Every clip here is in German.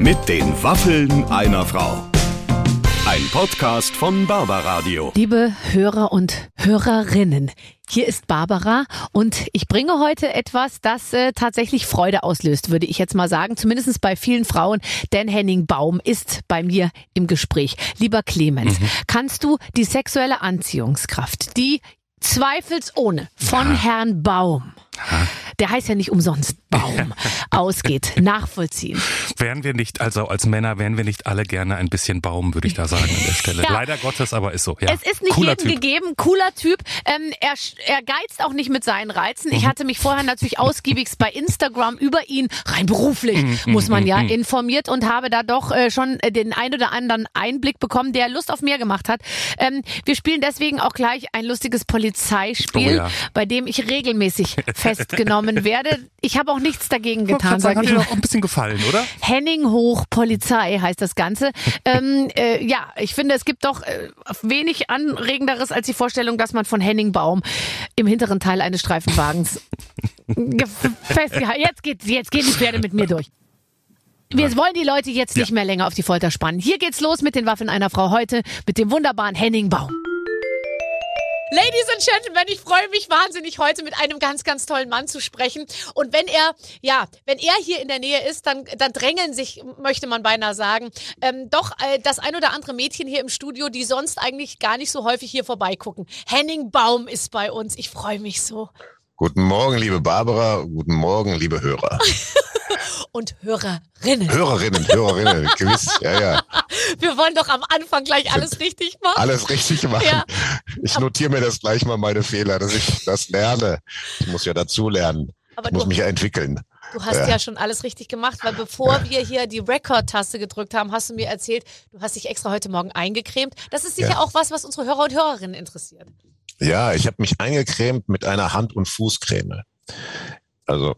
Mit den Waffeln einer Frau. Ein Podcast von Barbaradio. Liebe Hörer und Hörerinnen, hier ist Barbara und ich bringe heute etwas, das tatsächlich Freude auslöst, würde ich jetzt mal sagen. Zumindest bei vielen Frauen, denn Henning Baum ist bei mir im Gespräch. Lieber Clemens, kannst du die sexuelle Anziehungskraft, die zweifelsohne von Herrn Baum, der heißt ja nicht umsonst Baum, ausgeht, nachvollziehen? Wären wir nicht, also als Männer, wären wir nicht alle gerne ein bisschen Baum, würde ich da sagen an der Stelle. Ja. Leider Gottes, aber ist so. Ja. Es ist nicht jedem gegeben, cooler Typ. Er geizt auch nicht mit seinen Reizen. Ich hatte mich vorher natürlich ausgiebigst bei Instagram über ihn, rein beruflich, muss man ja, informiert und habe da doch schon den ein oder anderen Einblick bekommen, der Lust auf mehr gemacht hat. Wir spielen deswegen auch gleich ein lustiges Polizeispiel, bei dem ich regelmäßig festgenommen werde. Ich habe auch nichts dagegen getan. Hat dir auch ein bisschen gefallen, oder? Henning hoch Polizei heißt das Ganze. Ja, ich finde, es gibt doch wenig Anregenderes als die Vorstellung, dass man von Henning Baum im hinteren Teil eines Streifenwagens festgehalten. Jetzt gehen die Pferde mit mir durch. Wir wollen die Leute jetzt nicht mehr länger auf die Folter spannen. Hier geht's los mit den Waffeln einer Frau heute mit dem wunderbaren Henning Baum. Ladies and Gentlemen, ich freue mich wahnsinnig, heute mit einem ganz, ganz tollen Mann zu sprechen. Und wenn er hier in der Nähe ist, dann drängeln sich, möchte man beinahe sagen, das ein oder andere Mädchen hier im Studio, die sonst eigentlich gar nicht so häufig hier vorbeigucken. Henning Baum ist bei uns. Ich freue mich so. Guten Morgen, liebe Barbara. Guten Morgen, liebe Hörer. Und Hörerinnen. Hörerinnen, gewiss, ja. Wir wollen doch am Anfang gleich alles richtig machen. Alles richtig machen. Ja. Ich notiere mir das gleich mal, meine Fehler, dass ich das lerne. Ich muss ja dazu lernen. Ich muss mich ja entwickeln. Du hast ja schon alles richtig gemacht, weil bevor wir hier die Record-Taste gedrückt haben, hast du mir erzählt, du hast dich extra heute Morgen eingecremt. Das ist sicher auch was unsere Hörer und Hörerinnen interessiert. Ja, ich habe mich eingecremt mit einer Hand- und Fußcreme. Also,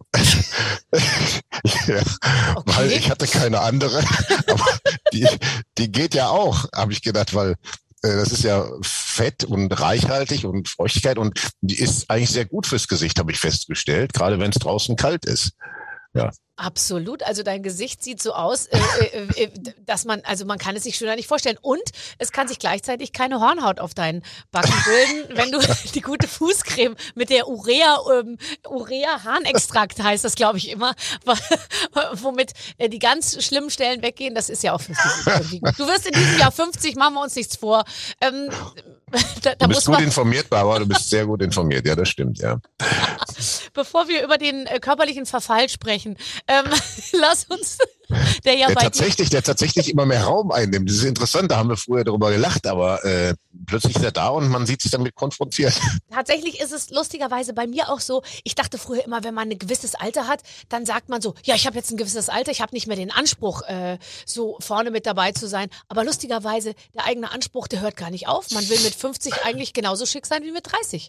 weil ich hatte keine andere, aber die geht ja auch, habe ich gedacht, weil das ist ja fett und reichhaltig und Feuchtigkeit und die ist eigentlich sehr gut fürs Gesicht, habe ich festgestellt, gerade wenn es draußen kalt ist. Ja. Absolut, also dein Gesicht sieht so aus, dass man kann es sich schöner nicht vorstellen. Und es kann sich gleichzeitig keine Hornhaut auf deinen Backen bilden, wenn du die gute Fußcreme mit der Urea-Harnextrakt heißt das, glaube ich immer, womit die ganz schlimmen Stellen weggehen. Das ist ja auch fürs Gesicht irgendwie gut. Du wirst in diesem Jahr 50, machen wir uns nichts vor. Du bist gut informiert, Barbara, du bist sehr gut informiert, ja, das stimmt, ja. Bevor wir über den körperlichen Verfall sprechen, lass uns, der tatsächlich immer mehr Raum einnimmt. Das ist interessant, da haben wir früher darüber gelacht, aber plötzlich ist er da und man sieht sich damit konfrontiert. Tatsächlich ist es lustigerweise bei mir auch so, ich dachte früher immer, wenn man ein gewisses Alter hat, dann sagt man so, ja, ich habe jetzt ein gewisses Alter, ich habe nicht mehr den Anspruch, so vorne mit dabei zu sein. Aber lustigerweise, der eigene Anspruch, der hört gar nicht auf. Man will mit 50 eigentlich genauso schick sein wie mit 30.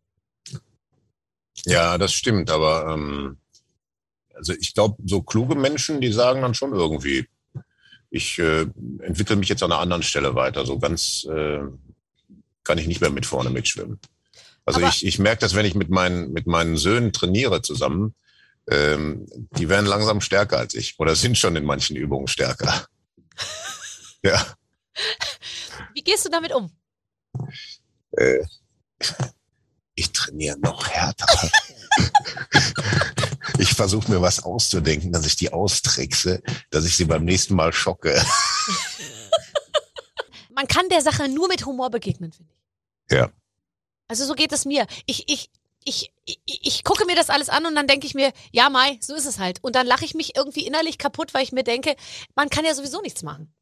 Ja, das stimmt, aber also ich glaube, so kluge Menschen, die sagen dann schon irgendwie, ich entwickle mich jetzt an einer anderen Stelle weiter. So ganz kann ich nicht mehr mit vorne mitschwimmen. Also ich merke das, wenn ich mit meinen Söhnen trainiere zusammen, die werden langsam stärker als ich oder sind schon in manchen Übungen stärker. Ja. Wie gehst du damit um? Ich trainiere noch härter. Ich versuche mir was auszudenken, dass ich die austrickse, dass ich sie beim nächsten Mal schocke. Man kann der Sache nur mit Humor begegnen, finde ich. Ja. Also so geht es mir. Ich gucke mir das alles an und dann denke ich mir, ja Mai, so ist es halt. Und dann lache ich mich irgendwie innerlich kaputt, weil ich mir denke, man kann ja sowieso nichts machen.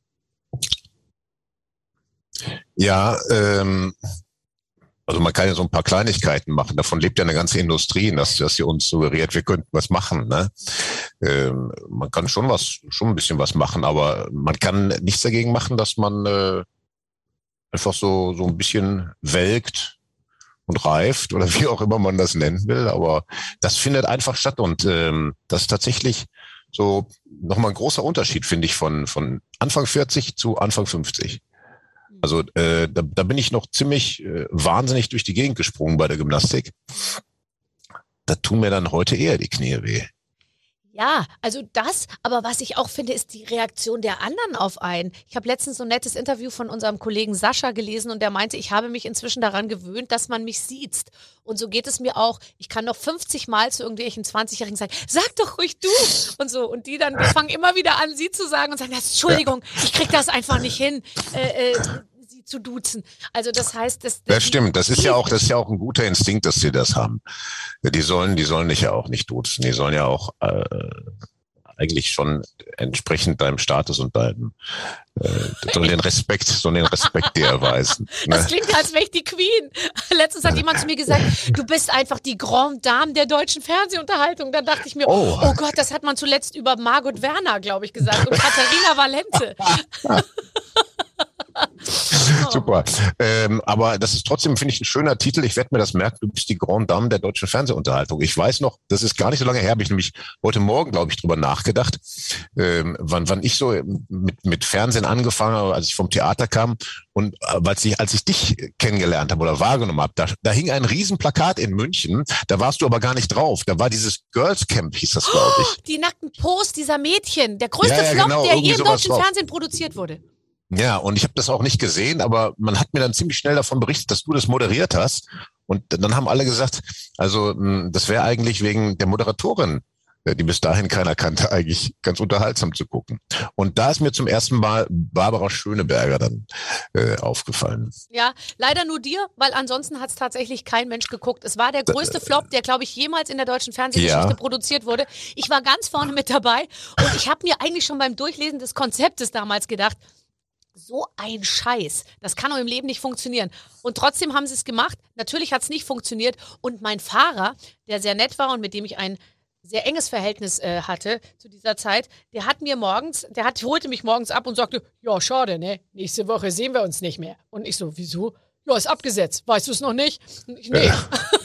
Ja, also man kann ja so ein paar Kleinigkeiten machen. Davon lebt ja eine ganze Industrie, dass sie uns suggeriert, wir könnten was machen. Ne? Man kann schon ein bisschen was machen, aber man kann nichts dagegen machen, dass man einfach so ein bisschen welkt und reift oder wie auch immer man das nennen will. Aber das findet einfach statt und das ist tatsächlich so nochmal ein großer Unterschied, finde ich, von Anfang 40 zu Anfang 50. Also da bin ich noch ziemlich wahnsinnig durch die Gegend gesprungen bei der Gymnastik. Da tun mir dann heute eher die Knie weh. Ja, also das, aber was ich auch finde, ist die Reaktion der anderen auf einen. Ich habe letztens so ein nettes Interview von unserem Kollegen Sascha gelesen und der meinte, ich habe mich inzwischen daran gewöhnt, dass man mich siezt. Und so geht es mir auch. Ich kann noch 50 Mal zu irgendwelchen 20-Jährigen sagen, sag doch ruhig du und so. Und die dann fangen immer wieder an, sie zu sagen und sagen, Entschuldigung, ich krieg das einfach nicht hin. Sie zu duzen. Also das heißt, das stimmt. Das ist ja auch ein guter Instinkt, dass sie das haben. Die sollen dich ja auch nicht duzen. Die sollen ja auch eigentlich schon entsprechend deinem Status und deinem sollen den Respekt dir erweisen. Ne? Das klingt, als wäre ich die Queen. Letztens hat jemand zu mir gesagt, du bist einfach die Grande Dame der deutschen Fernsehunterhaltung. Dann dachte ich mir, oh Gott, das hat man zuletzt über Margot Werner, glaube ich, gesagt und Katharina Valente. Super. Aber das ist trotzdem, finde ich, ein schöner Titel. Ich werde mir das merken. Du bist die Grande Dame der deutschen Fernsehunterhaltung. Ich weiß noch, das ist gar nicht so lange her, habe ich nämlich heute Morgen, glaube ich, drüber nachgedacht, wann ich so mit Fernsehen angefangen habe, als ich vom Theater kam. Und als ich dich kennengelernt habe oder wahrgenommen habe, da hing ein Riesenplakat in München. Da warst du aber gar nicht drauf. Da war dieses Girls Camp, hieß das, glaube ich. Die nackten Posts dieser Mädchen. Der größte Flop, genau, der je im deutschen Fernsehen produziert wurde. Ja, und ich habe das auch nicht gesehen, aber man hat mir dann ziemlich schnell davon berichtet, dass du das moderiert hast. Und dann haben alle gesagt, also das wäre eigentlich wegen der Moderatorin, die bis dahin keiner kannte, eigentlich ganz unterhaltsam zu gucken. Und da ist mir zum ersten Mal Barbara Schöneberger dann aufgefallen. Ja, leider nur dir, weil ansonsten hat es tatsächlich kein Mensch geguckt. Es war der größte Flop, der, glaube ich, jemals in der deutschen Fernsehgeschichte produziert wurde. Ich war ganz vorne mit dabei und ich habe mir eigentlich schon beim Durchlesen des Konzeptes damals gedacht, so ein Scheiß. Das kann doch im Leben nicht funktionieren. Und trotzdem haben sie es gemacht. Natürlich hat es nicht funktioniert. Und mein Fahrer, der sehr nett war und mit dem ich ein sehr enges Verhältnis hatte zu dieser Zeit, holte mich morgens ab und sagte, ja, schade, ne? Nächste Woche sehen wir uns nicht mehr. Und ich so, wieso? Ja, ist abgesetzt. Weißt du es noch nicht? Und ich, nee.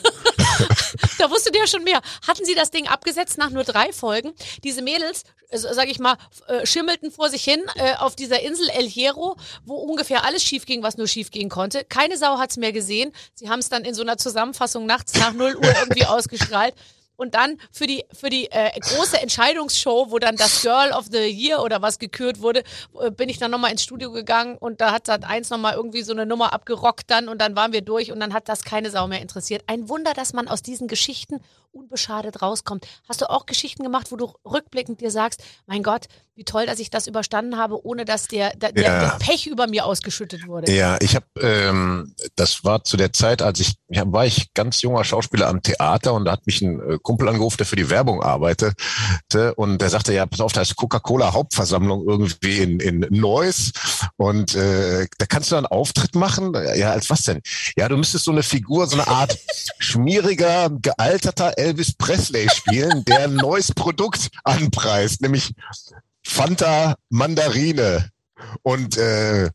Da wusste der schon mehr. Hatten sie das Ding abgesetzt nach nur 3 Folgen? Diese Mädels, sag ich mal, schimmelten vor sich hin auf dieser Insel El Hierro, wo ungefähr alles schief ging, was nur schief gehen konnte. Keine Sau hat's mehr gesehen. Sie haben es dann in so einer Zusammenfassung nachts nach 0 Uhr irgendwie ausgestrahlt. Und dann für die große Entscheidungsshow, wo dann das Girl of the Year oder was gekürt wurde, bin ich dann nochmal ins Studio gegangen und da hat Sat.1 nochmal irgendwie so eine Nummer abgerockt dann und dann waren wir durch und dann hat das keine Sau mehr interessiert. Ein Wunder, dass man aus diesen Geschichten unbeschadet rauskommt. Hast du auch Geschichten gemacht, wo du rückblickend dir sagst, mein Gott, wie toll, dass ich das überstanden habe, ohne dass der Pech über mir ausgeschüttet wurde? Ja, ich habe, das war zu der Zeit, war ich ganz junger Schauspieler am Theater und da hat mich ein Kumpel angerufen, der für die Werbung arbeitete und der sagte, ja, pass auf, da ist Coca-Cola Hauptversammlung irgendwie in Neuss und da kannst du einen Auftritt machen? Ja, als was denn? Ja, du müsstest so eine Figur, so eine Art schmieriger, gealterter Elvis Presley spielen, der ein neues Produkt anpreist, nämlich Fanta Mandarine. Und ich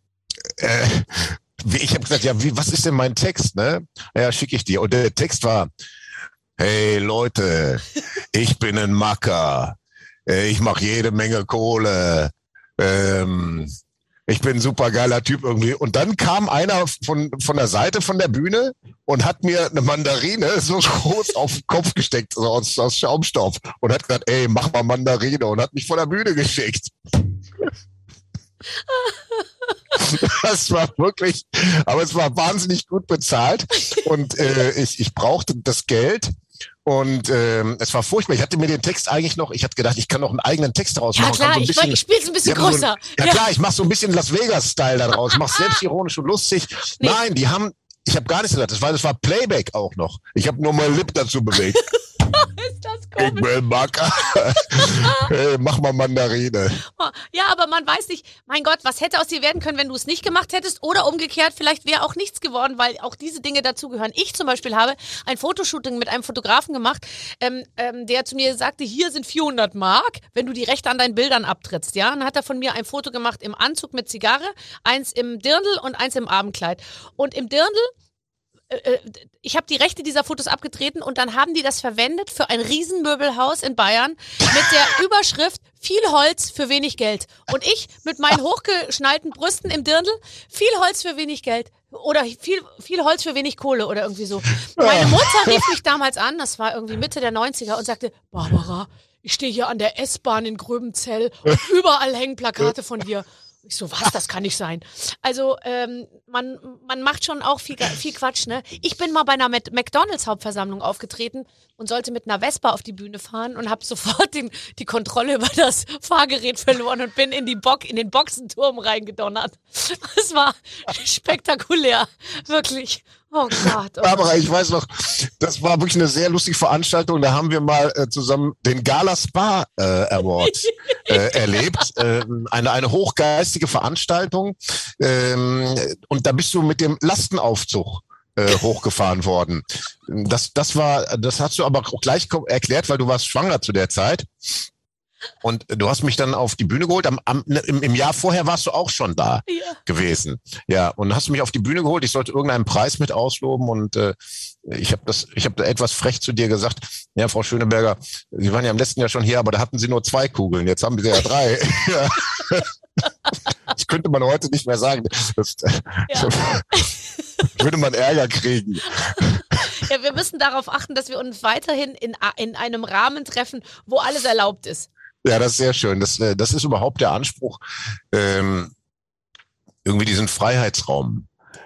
habe gesagt, ja, was ist denn mein Text? Ne? Ja, schicke ich dir. Und der Text war, hey Leute, ich bin ein Macker. Ich mache jede Menge Kohle. Ich bin ein supergeiler Typ irgendwie. Und dann kam einer von der Seite von der Bühne und hat mir eine Mandarine so groß auf den Kopf gesteckt, so aus Schaumstoff. Und hat gesagt, ey, mach mal Mandarine. Und hat mich von der Bühne geschickt. Das war wirklich, aber es war wahnsinnig gut bezahlt. Und ich brauchte das Geld. Und es war furchtbar. Ich hatte mir den Text eigentlich noch, ich hatte gedacht, ich kann noch einen eigenen Text daraus machen. Ja klar, ich spiele es ein bisschen größer. Klar, ich mache so ein bisschen Las Vegas-Style da draus. Ich mache selbstironisch und lustig. Nee. Nein, ich habe gar nichts gesagt. Das war Playback auch noch. Ich habe nur mein Lip dazu bewegt. Ist das komisch? Ich will Macker. Hey, mach mal Mandarine. Ja, aber man weiß nicht, mein Gott, was hätte aus dir werden können, wenn du es nicht gemacht hättest? Oder umgekehrt, vielleicht wäre auch nichts geworden, weil auch diese Dinge dazugehören. Ich zum Beispiel habe ein Fotoshooting mit einem Fotografen gemacht, der zu mir sagte, hier sind 400 Mark, wenn du die Rechte an deinen Bildern abtrittst. Ja, und dann hat er von mir ein Foto gemacht im Anzug mit Zigarre, eins im Dirndl und eins im Abendkleid. Und im Dirndl, ich habe die Rechte dieser Fotos abgetreten und dann haben die das verwendet für ein Riesenmöbelhaus in Bayern mit der Überschrift viel Holz für wenig Geld. Und ich mit meinen hochgeschnallten Brüsten im Dirndl, viel Holz für wenig Geld. Oder viel Holz für wenig Kohle oder irgendwie so. Meine Mutter rief mich damals an, das war irgendwie Mitte der 90er und sagte, Barbara, ich stehe hier an der S-Bahn in Gröbenzell und überall hängen Plakate von dir. Ich so, was, das kann nicht sein. Also man macht schon auch viel Quatsch, ne? Ich bin mal bei einer McDonalds-Hauptversammlung aufgetreten und sollte mit einer Vespa auf die Bühne fahren und habe sofort die Kontrolle über das Fahrgerät verloren und bin in den Boxenturm reingedonnert. Das war spektakulär, wirklich. Oh Gott. Barbara, ich weiß noch, das war wirklich eine sehr lustige Veranstaltung. Da haben wir mal zusammen den Gala Spa Award erlebt. Eine hochgeistige Veranstaltung. Und da bist du mit dem Lastenaufzug hochgefahren worden. Das hast du aber auch gleich erklärt, weil du warst schwanger zu der Zeit. Und du hast mich dann auf die Bühne geholt. Im Jahr vorher warst du auch schon da gewesen. Ja, und hast mich auf die Bühne geholt. Ich sollte irgendeinen Preis mit ausloben und ich habe etwas frech zu dir gesagt. Ja, Frau Schöneberger, Sie waren ja im letzten Jahr schon hier, aber da hatten Sie nur 2 Kugeln. Jetzt haben Sie ja 3. Ja. Das könnte man heute nicht mehr sagen. Würde man Ärger kriegen. Ja, wir müssen darauf achten, dass wir uns weiterhin in einem Rahmen treffen, wo alles erlaubt ist. Ja, das ist sehr schön. Das ist überhaupt der Anspruch, irgendwie diesen Freiheitsraum,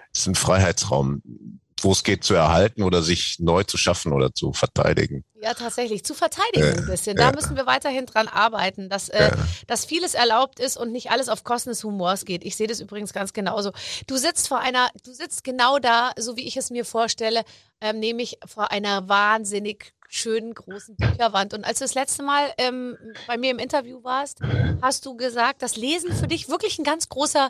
wo es geht, zu erhalten oder sich neu zu schaffen oder zu verteidigen. Ja, tatsächlich. Zu verteidigen ein bisschen. Da müssen wir weiterhin dran arbeiten, dass vieles erlaubt ist und nicht alles auf Kosten des Humors geht. Ich sehe das übrigens ganz genauso. Du sitzt genau da, so wie ich es mir vorstelle, nämlich vor einer wahnsinnig schönen großen Bücherwand. Und als du das letzte Mal bei mir im Interview warst, hast du gesagt, dass Lesen für dich wirklich ein ganz großer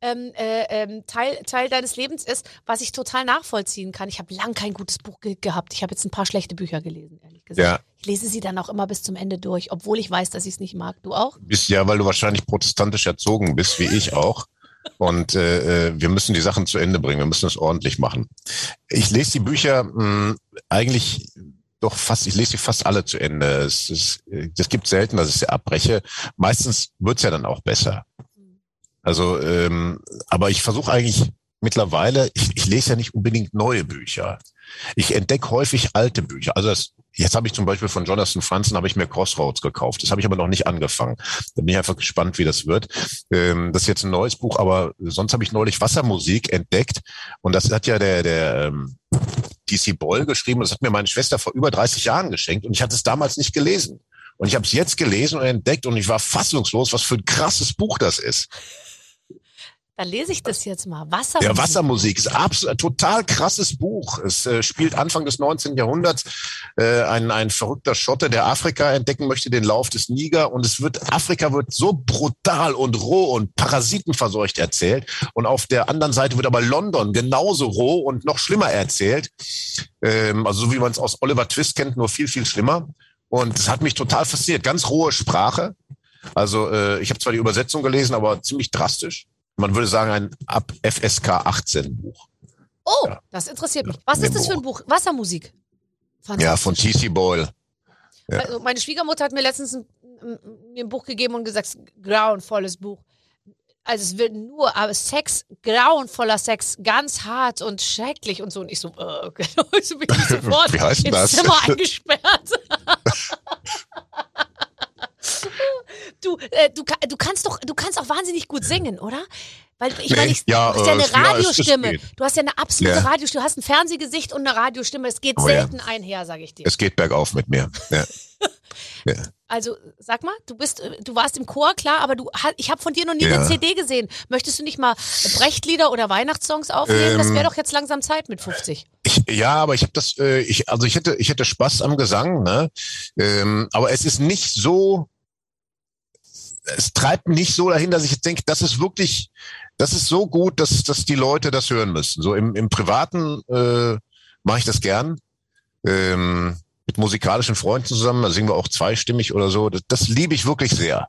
Teil deines Lebens ist, was ich total nachvollziehen kann. Ich habe lang kein gutes Buch gehabt. Ich habe jetzt ein paar schlechte Bücher gelesen, ehrlich gesagt. Ja. Ich lese sie dann auch immer bis zum Ende durch, obwohl ich weiß, dass ich es nicht mag. Du auch? Ja, weil du wahrscheinlich protestantisch erzogen bist, wie ich auch. Und wir müssen die Sachen zu Ende bringen. Wir müssen es ordentlich machen. Ich lese die Bücher eigentlich doch fast, ich lese sie fast alle zu Ende. Das gibt selten, dass ich sie abbreche. Meistens wird's ja dann auch besser. Also, aber ich versuche eigentlich mittlerweile, ich lese ja nicht unbedingt neue Bücher. Ich entdecke häufig alte Bücher. Also jetzt habe ich zum Beispiel von Jonathan Franzen habe ich mir Crossroads gekauft. Das habe ich aber noch nicht angefangen. Da bin ich einfach gespannt, wie das wird. Das ist jetzt ein neues Buch, aber sonst habe ich neulich Wassermusik entdeckt. Und das hat ja der DC Boyle geschrieben. Das hat mir meine Schwester vor über 30 Jahren geschenkt. Und ich hatte es damals nicht gelesen. Und ich habe es jetzt gelesen und entdeckt und ich war fassungslos, was für ein krasses Buch das ist. Dann lese ich das jetzt mal. Wassermusik. Ja, Wassermusik ist absolut total krasses Buch. Es spielt Anfang des 19. Jahrhunderts ein verrückter Schotte, der Afrika entdecken möchte, den Lauf des Niger. Und Afrika wird so brutal und roh und parasitenverseucht erzählt. Und auf der anderen Seite wird aber London genauso roh und noch schlimmer erzählt. Also so wie man es aus Oliver Twist kennt, nur viel, viel schlimmer. Und das hat mich total fasziniert. Ganz rohe Sprache. Also ich habe zwar die Übersetzung gelesen, aber ziemlich drastisch. Man würde sagen, ein ab FSK 18 Buch. Oh, ja. Das interessiert mich. Was ist das für ein Buch? Wassermusik. Ja, von T.C. Boyle. Ja. Also meine Schwiegermutter hat mir letztens mir ein Buch gegeben und gesagt, grauenvolles Buch. Also es wird nur, aber Sex, grauenvoller Sex, ganz hart und schrecklich und so. Und ich so, genau, so bin ich sofort ins Zimmer eingesperrt. Du kannst auch wahnsinnig gut singen, oder? Weil du hast ja eine Radiostimme. Du hast ja eine absolute Radiostimme. Du hast ein Fernsehgesicht und eine Radiostimme. Es geht selten einher, sage ich dir. Es geht bergauf mit mir. Ja. Ja. Also, sag mal, du warst im Chor, klar, aber ich habe von dir noch nie eine CD gesehen. Möchtest du nicht mal Brechtlieder oder Weihnachtssongs aufnehmen? Das wäre doch jetzt langsam Zeit mit 50. Aber ich habe das, ich hätte Spaß am Gesang, ne? Aber es ist nicht so, es treibt mich nicht so dahin, dass ich jetzt denke, das ist so gut, dass die Leute das hören müssen. So im Privaten mache ich das gern. Mit musikalischen Freunden zusammen, da singen wir auch zweistimmig oder so. Das liebe ich wirklich sehr.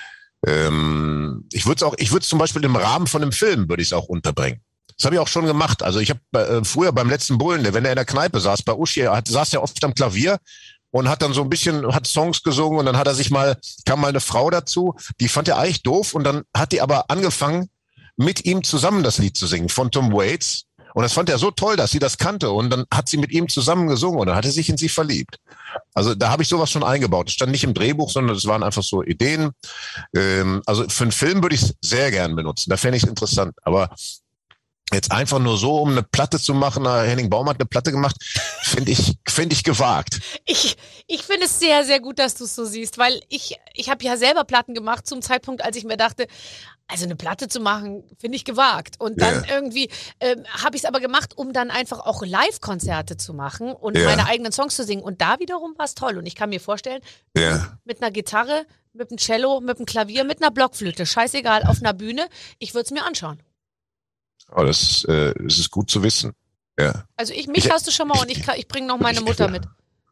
Ich würde es zum Beispiel im Rahmen von einem Film würde ich es auch unterbringen. Das habe ich auch schon gemacht. Also ich habe früher beim letzten Bullen, wenn er in der Kneipe saß, bei Uschi, saß er oft am Klavier und hat dann so ein bisschen, hat Songs gesungen und dann kam mal eine Frau dazu, die fand er eigentlich doof und dann hat die aber angefangen, mit ihm zusammen das Lied zu singen von Tom Waits. Und das fand er so toll, dass sie das kannte. Und dann hat sie mit ihm zusammen gesungen und dann hat er sich in sie verliebt. Also da habe ich sowas schon eingebaut. Das stand nicht im Drehbuch, sondern es waren einfach so Ideen. Also für einen Film würde ich es sehr gern benutzen. Da fände ich es interessant. Aber jetzt einfach nur so, um eine Platte zu machen, Henning Baum hat eine Platte gemacht, finde ich gewagt. Ich finde es sehr, sehr gut, dass du es so siehst, weil ich habe ja selber Platten gemacht zum Zeitpunkt, als ich mir dachte, also eine Platte zu machen, finde ich gewagt. Und dann irgendwie habe ich es aber gemacht, um dann einfach auch Live-Konzerte zu machen und meine eigenen Songs zu singen. Und da wiederum war es toll. Und ich kann mir vorstellen, mit einer Gitarre, mit einem Cello, mit einem Klavier, mit einer Blockflöte, scheißegal, auf einer Bühne, ich würde es mir anschauen. Oh, das ist gut zu wissen. Ja. Also mich hast du schon mal und ich bringe noch meine Mutter mit.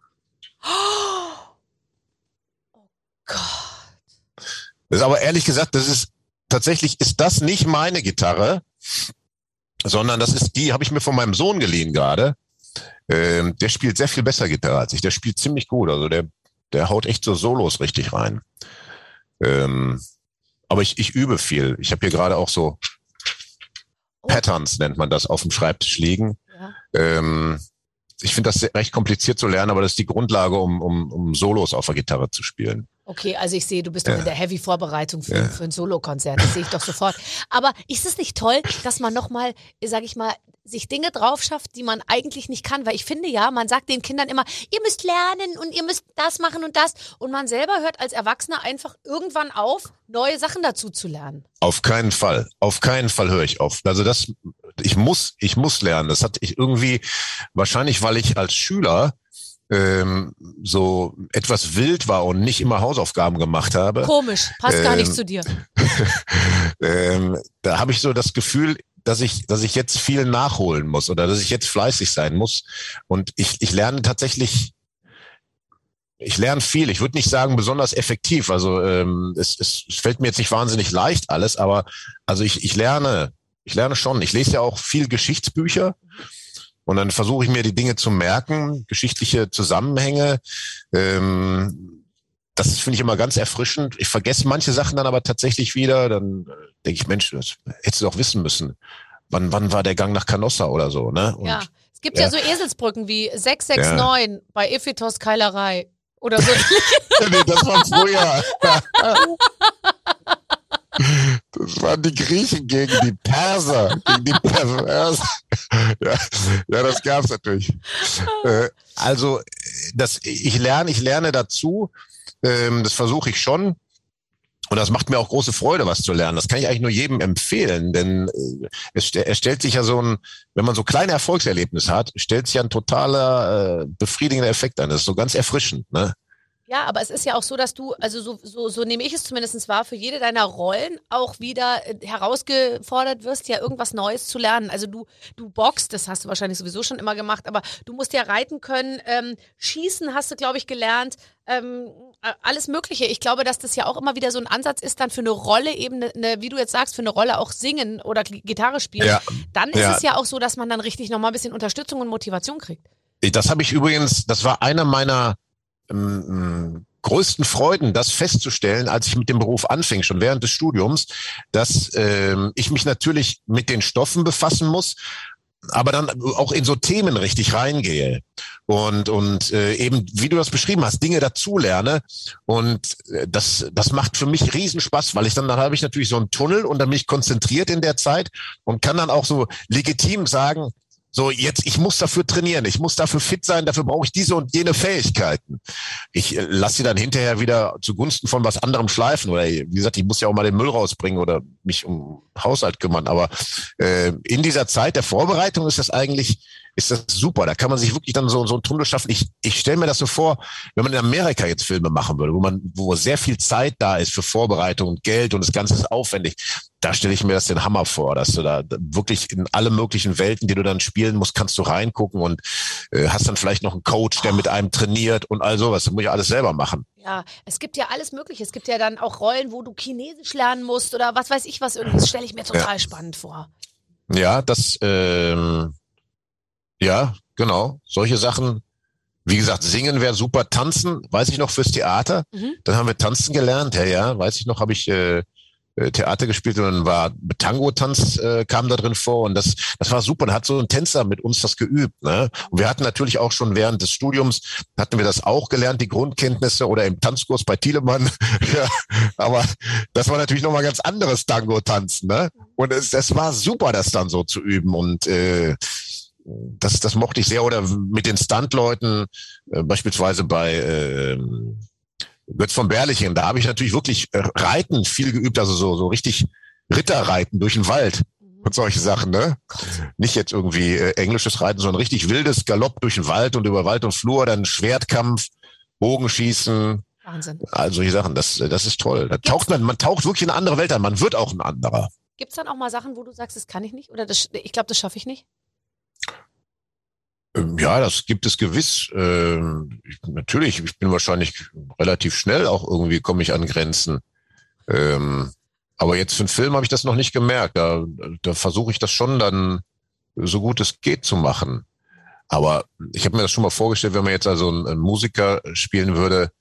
Oh Gott. Das ist aber ehrlich gesagt, tatsächlich ist das nicht meine Gitarre, sondern die habe ich mir von meinem Sohn geliehen gerade. Der spielt sehr viel besser Gitarre als ich. Der spielt ziemlich gut. Also der haut echt so Solos richtig rein. Aber ich übe viel. Ich habe hier gerade auch so Patterns, nennt man das, auf dem Schreibtisch liegen. Ja. Ich finde das recht kompliziert zu lernen, aber das ist die Grundlage, um Solos auf der Gitarre zu spielen. Okay, also ich sehe, du bist doch in der Heavy-Vorbereitung für ein Solokonzert. Das sehe ich doch sofort. Aber ist es nicht toll, dass man nochmal, sag ich mal, sich Dinge drauf schafft, die man eigentlich nicht kann? Weil ich finde ja, man sagt den Kindern immer, ihr müsst lernen und ihr müsst das machen und das. Und man selber hört als Erwachsener einfach irgendwann auf, neue Sachen dazu zu lernen. Auf keinen Fall. Auf keinen Fall höre ich auf. Also ich muss lernen. Das hatte ich irgendwie, wahrscheinlich, weil ich als Schüler so etwas wild war und nicht immer Hausaufgaben gemacht habe. Komisch, passt gar nicht zu dir. Da habe ich so das Gefühl, dass ich jetzt viel nachholen muss oder dass ich jetzt fleißig sein muss. Und ich lerne tatsächlich, ich lerne viel. Ich würde nicht sagen besonders effektiv. Also es fällt mir jetzt nicht wahnsinnig leicht alles, aber also ich lerne schon. Ich lese ja auch viel Geschichtsbücher. Und dann versuche ich mir die Dinge zu merken, geschichtliche Zusammenhänge. Das finde ich immer ganz erfrischend. Ich vergesse manche Sachen dann aber tatsächlich wieder. Dann denke ich, Mensch, das hättest du doch wissen müssen. Wann war der Gang nach Canossa oder so, ne? Und, ja, es gibt ja so Eselsbrücken wie 669 bei Ephitos Keilerei oder so. Nee, das war früher. Das waren die Griechen gegen die Perser. Ja, das gab's natürlich. Also, ich lerne dazu. Das versuche ich schon. Und das macht mir auch große Freude, was zu lernen. Das kann ich eigentlich nur jedem empfehlen, denn es stellt sich ja wenn man so kleine Erfolgserlebnisse hat, stellt sich ja ein totaler befriedigender Effekt an. Das ist so ganz erfrischend, ne? Ja, aber es ist ja auch so, dass du, also so nehme ich es zumindest wahr, für jede deiner Rollen auch wieder herausgefordert wirst, ja irgendwas Neues zu lernen. Also du boxst, das hast du wahrscheinlich sowieso schon immer gemacht, aber du musst ja reiten können, schießen hast du, glaube ich, gelernt, alles Mögliche. Ich glaube, dass das ja auch immer wieder so ein Ansatz ist, dann für eine Rolle eben, wie du jetzt sagst, für eine Rolle auch singen oder Gitarre spielen. Ja. Dann ist es ja auch so, dass man dann richtig nochmal ein bisschen Unterstützung und Motivation kriegt. Das habe ich übrigens, das war einer meiner größten Freuden, das festzustellen, als ich mit dem Beruf anfing, schon während des Studiums, dass ich mich natürlich mit den Stoffen befassen muss, aber dann auch in so Themen richtig reingehe und eben, wie du das beschrieben hast, Dinge dazulerne und das macht für mich Riesenspaß, weil dann habe ich natürlich so einen Tunnel und dann bin ich konzentriert in der Zeit und kann dann auch so legitim sagen, so, jetzt, ich muss dafür trainieren, ich muss dafür fit sein, dafür brauche ich diese und jene Fähigkeiten. Ich lasse sie dann hinterher wieder zugunsten von was anderem schleifen oder wie gesagt, ich muss ja auch mal den Müll rausbringen oder mich um Haushalt kümmern, aber in dieser Zeit der Vorbereitung ist das super, da kann man sich wirklich dann so einen Tunnel schaffen. Ich stelle mir das so vor, wenn man in Amerika jetzt Filme machen würde, wo sehr viel Zeit da ist für Vorbereitung und Geld und das Ganze ist aufwendig, da stelle ich mir das den Hammer vor, dass du da wirklich in alle möglichen Welten, die du dann spielen musst, kannst du reingucken und hast dann vielleicht noch einen Coach, der mit einem trainiert und all sowas. Das muss ich alles selber machen. Ja, es gibt ja alles Mögliche. Es gibt ja dann auch Rollen, wo du Chinesisch lernen musst oder was weiß ich was. Das stelle ich mir total spannend vor. Ja, ja, genau. Solche Sachen. Wie gesagt, singen wäre super. Tanzen, weiß ich noch, fürs Theater. Dann haben wir tanzen gelernt. Ja, weiß ich noch, habe ich Theater gespielt und dann war Tango-Tanz kam da drin vor und das war super. Da hat so ein Tänzer mit uns das geübt. Ne? Und wir hatten natürlich auch schon während des Studiums, hatten wir das auch gelernt, die Grundkenntnisse oder im Tanzkurs bei Thielemann. Ja, aber das war natürlich nochmal ganz anderes Tango-Tanzen. Ne? Und es war super, das dann so zu üben und das mochte ich sehr. Oder mit den Stuntleuten, beispielsweise bei Götz von Berlichingen, da habe ich natürlich wirklich Reiten viel geübt, also so richtig Ritterreiten durch den Wald und solche Sachen, ne? Nicht jetzt irgendwie englisches Reiten, sondern richtig wildes Galopp durch den Wald und über Wald und Flur, dann Schwertkampf, Bogenschießen. Wahnsinn. All solche Sachen, das ist toll. Man taucht wirklich in eine andere Welt ein, man wird auch ein anderer. Gibt's dann auch mal Sachen, wo du sagst, das kann ich nicht oder ich glaube, das schaffe ich nicht? Ja, das gibt es gewiss. Natürlich, ich bin wahrscheinlich relativ schnell auch irgendwie, komme ich an Grenzen. Aber jetzt für einen Film habe ich das noch nicht gemerkt. Da versuche ich das schon dann so gut es geht zu machen. Aber ich habe mir das schon mal vorgestellt, wenn man jetzt also einen Musiker spielen würde,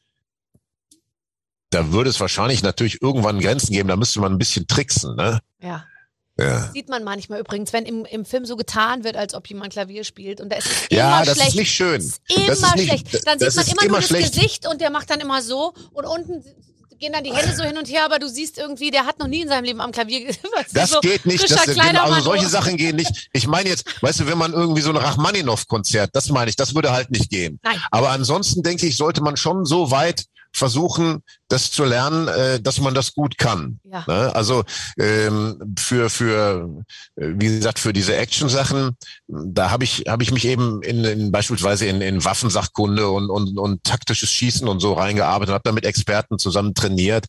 da würde es wahrscheinlich natürlich irgendwann Grenzen geben. Da müsste man ein bisschen tricksen, ne? Ja. Ja. Sieht man manchmal übrigens, wenn im Film so getan wird, als ob jemand Klavier spielt. Und da ist es ja, immer das schlecht. ist nicht schön. Das ist immer schlecht. Dann sieht man immer nur das schlecht. Gesicht und der macht dann immer so und unten gehen dann die Hände so hin und her, aber du siehst irgendwie, der hat noch nie in seinem Leben am Klavier das so geht nicht. Genau, also solche Sachen gehen nicht. Ich meine jetzt, weißt du, wenn man irgendwie so ein Rachmaninow-Konzert, das meine ich, das würde halt nicht gehen. Nein. Aber ansonsten denke ich, sollte man schon so weit versuchen, das zu lernen, dass man das gut kann. Ja. Ne? Also für wie gesagt, für diese Action-Sachen, da habe ich mich eben beispielsweise in Waffensachkunde und taktisches Schießen und so reingearbeitet und habe da mit Experten zusammen trainiert.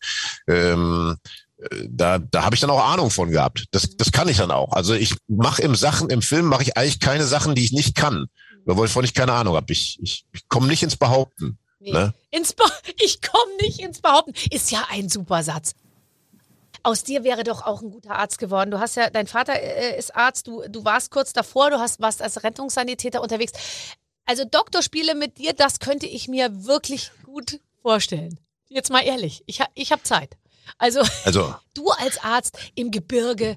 Da habe ich dann auch Ahnung von gehabt. Das kann ich dann auch. Also ich mache im Film mache ich eigentlich keine Sachen, die ich nicht kann, wovon ich keine Ahnung habe. Ich komme nicht ins Behaupten. Nee. Ne? Ich komme nicht ins Behaupten. Ist ja ein super Satz. Aus dir wäre doch auch ein guter Arzt geworden. Du hast ja, dein Vater ist Arzt, du warst kurz davor, warst als Rettungssanitäter unterwegs. Also Doktorspiele mit dir, das könnte ich mir wirklich gut vorstellen. Jetzt mal ehrlich, ich hab Zeit. Also du als Arzt im Gebirge,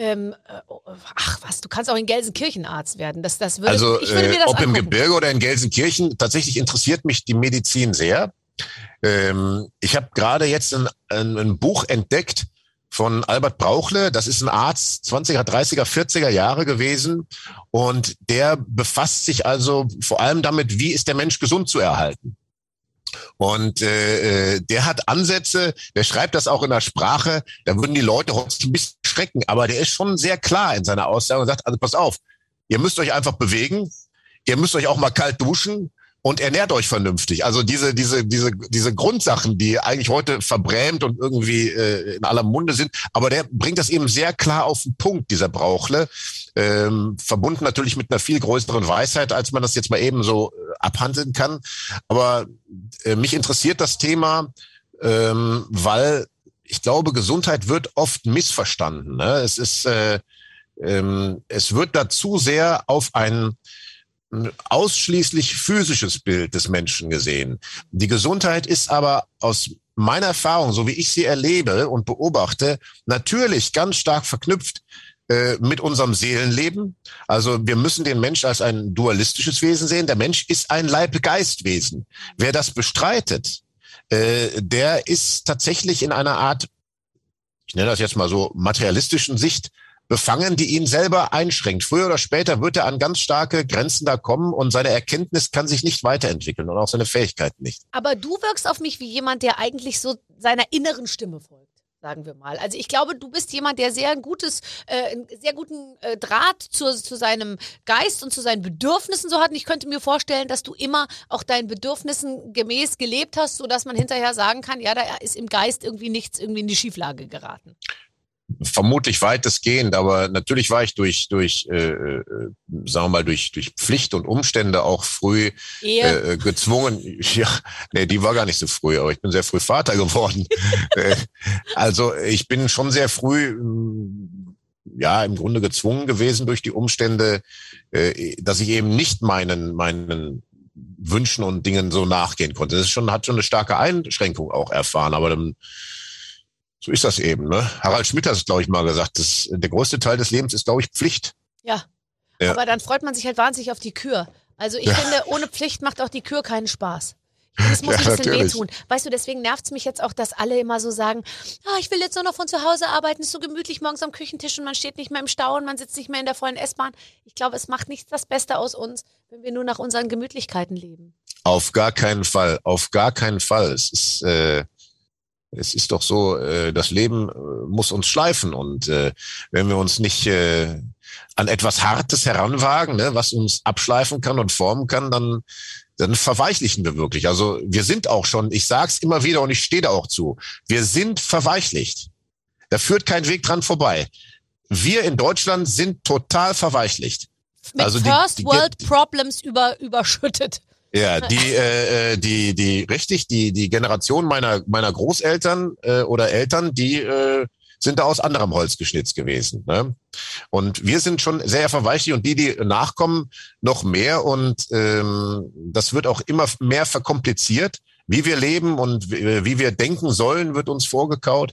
du kannst auch in Gelsenkirchen Arzt werden. Ich würde mir das ob angucken. im Gebirge oder in Gelsenkirchen, tatsächlich interessiert mich die Medizin sehr. Ich habe gerade jetzt ein Buch entdeckt von Albert Brauchle. Das ist ein Arzt, 20er, 30er, 40er Jahre gewesen. Und der befasst sich also vor allem damit, wie ist der Mensch gesund zu erhalten. Und der hat Ansätze, der schreibt das auch in der Sprache, da würden die Leute heute ein bisschen schrecken, aber der ist schon sehr klar in seiner Aussage und sagt, also pass auf, ihr müsst euch einfach bewegen, ihr müsst euch auch mal kalt duschen und ernährt euch vernünftig. Also diese Grundsachen, die eigentlich heute verbrämt und irgendwie in aller Munde sind, aber der bringt das eben sehr klar auf den Punkt, dieser Brauchle, verbunden natürlich mit einer viel größeren Weisheit, als man das jetzt mal eben so abhandeln kann. Aber mich interessiert das Thema, weil ich glaube, Gesundheit wird oft missverstanden. Ne? Es wird dazu sehr auf ein ausschließlich physisches Bild des Menschen gesehen. Die Gesundheit ist aber aus meiner Erfahrung, so wie ich sie erlebe und beobachte, natürlich ganz stark verknüpft mit unserem Seelenleben. Also wir müssen den Mensch als ein dualistisches Wesen sehen. Der Mensch ist ein Leib-Geist-Wesen. Wer das bestreitet, der ist tatsächlich in einer Art, ich nenne das jetzt mal so, materialistischen Sicht befangen, die ihn selber einschränkt. Früher oder später wird er an ganz starke Grenzen da kommen und seine Erkenntnis kann sich nicht weiterentwickeln und auch seine Fähigkeiten nicht. Aber du wirkst auf mich wie jemand, der eigentlich so seiner inneren Stimme folgt, sagen wir mal. Also ich glaube, du bist jemand, der einen sehr guten Draht zu seinem Geist und zu seinen Bedürfnissen so hat. Und ich könnte mir vorstellen, dass du immer auch deinen Bedürfnissen gemäß gelebt hast, sodass man hinterher sagen kann, ja, da ist im Geist irgendwie nichts in die Schieflage geraten. Vermutlich weitestgehend, aber natürlich war ich durch Pflicht und Umstände auch früh gezwungen. Ja, nee, die war gar nicht so früh, aber ich bin sehr früh Vater geworden. Also ich bin schon sehr früh, im Grunde gezwungen gewesen durch die Umstände, dass ich eben nicht meinen Wünschen und Dingen so nachgehen konnte. Hat schon eine starke Einschränkung auch erfahren, aber dann So ist das eben, ne? Harald Schmidt hat es, glaube ich, mal gesagt. Der größte Teil des Lebens ist, glaube ich, Pflicht. Ja. Aber dann freut man sich halt wahnsinnig auf die Kür. Also ich finde, ohne Pflicht macht auch die Kür keinen Spaß. Das muss ein bisschen wehtun. Weißt du, deswegen nervt's mich jetzt auch, dass alle immer so sagen, ich will jetzt nur noch von zu Hause arbeiten, ist so gemütlich morgens am Küchentisch und man steht nicht mehr im Stau und man sitzt nicht mehr in der vollen S-Bahn. Ich glaube, es macht nicht das Beste aus uns, wenn wir nur nach unseren Gemütlichkeiten leben. Auf gar keinen Fall. Auf gar keinen Fall. Es ist doch so, das Leben muss uns schleifen und wenn wir uns nicht an etwas Hartes heranwagen, ne, was uns abschleifen kann und formen kann, dann verweichlichen wir wirklich. Also wir sind auch schon, ich sag's immer wieder und ich stehe da auch zu, wir sind verweichlicht. Da führt kein Weg dran vorbei. Wir in Deutschland sind total verweichlicht. Mit also First World Problems überschüttet. Ja, die Generation meiner Großeltern oder Eltern, die sind da aus anderem Holz geschnitzt gewesen. Ne? Und wir sind schon sehr verweichlicht und die nachkommen, noch mehr. Und das wird auch immer mehr verkompliziert. Wie wir leben und wie wir denken sollen, wird uns vorgekaut.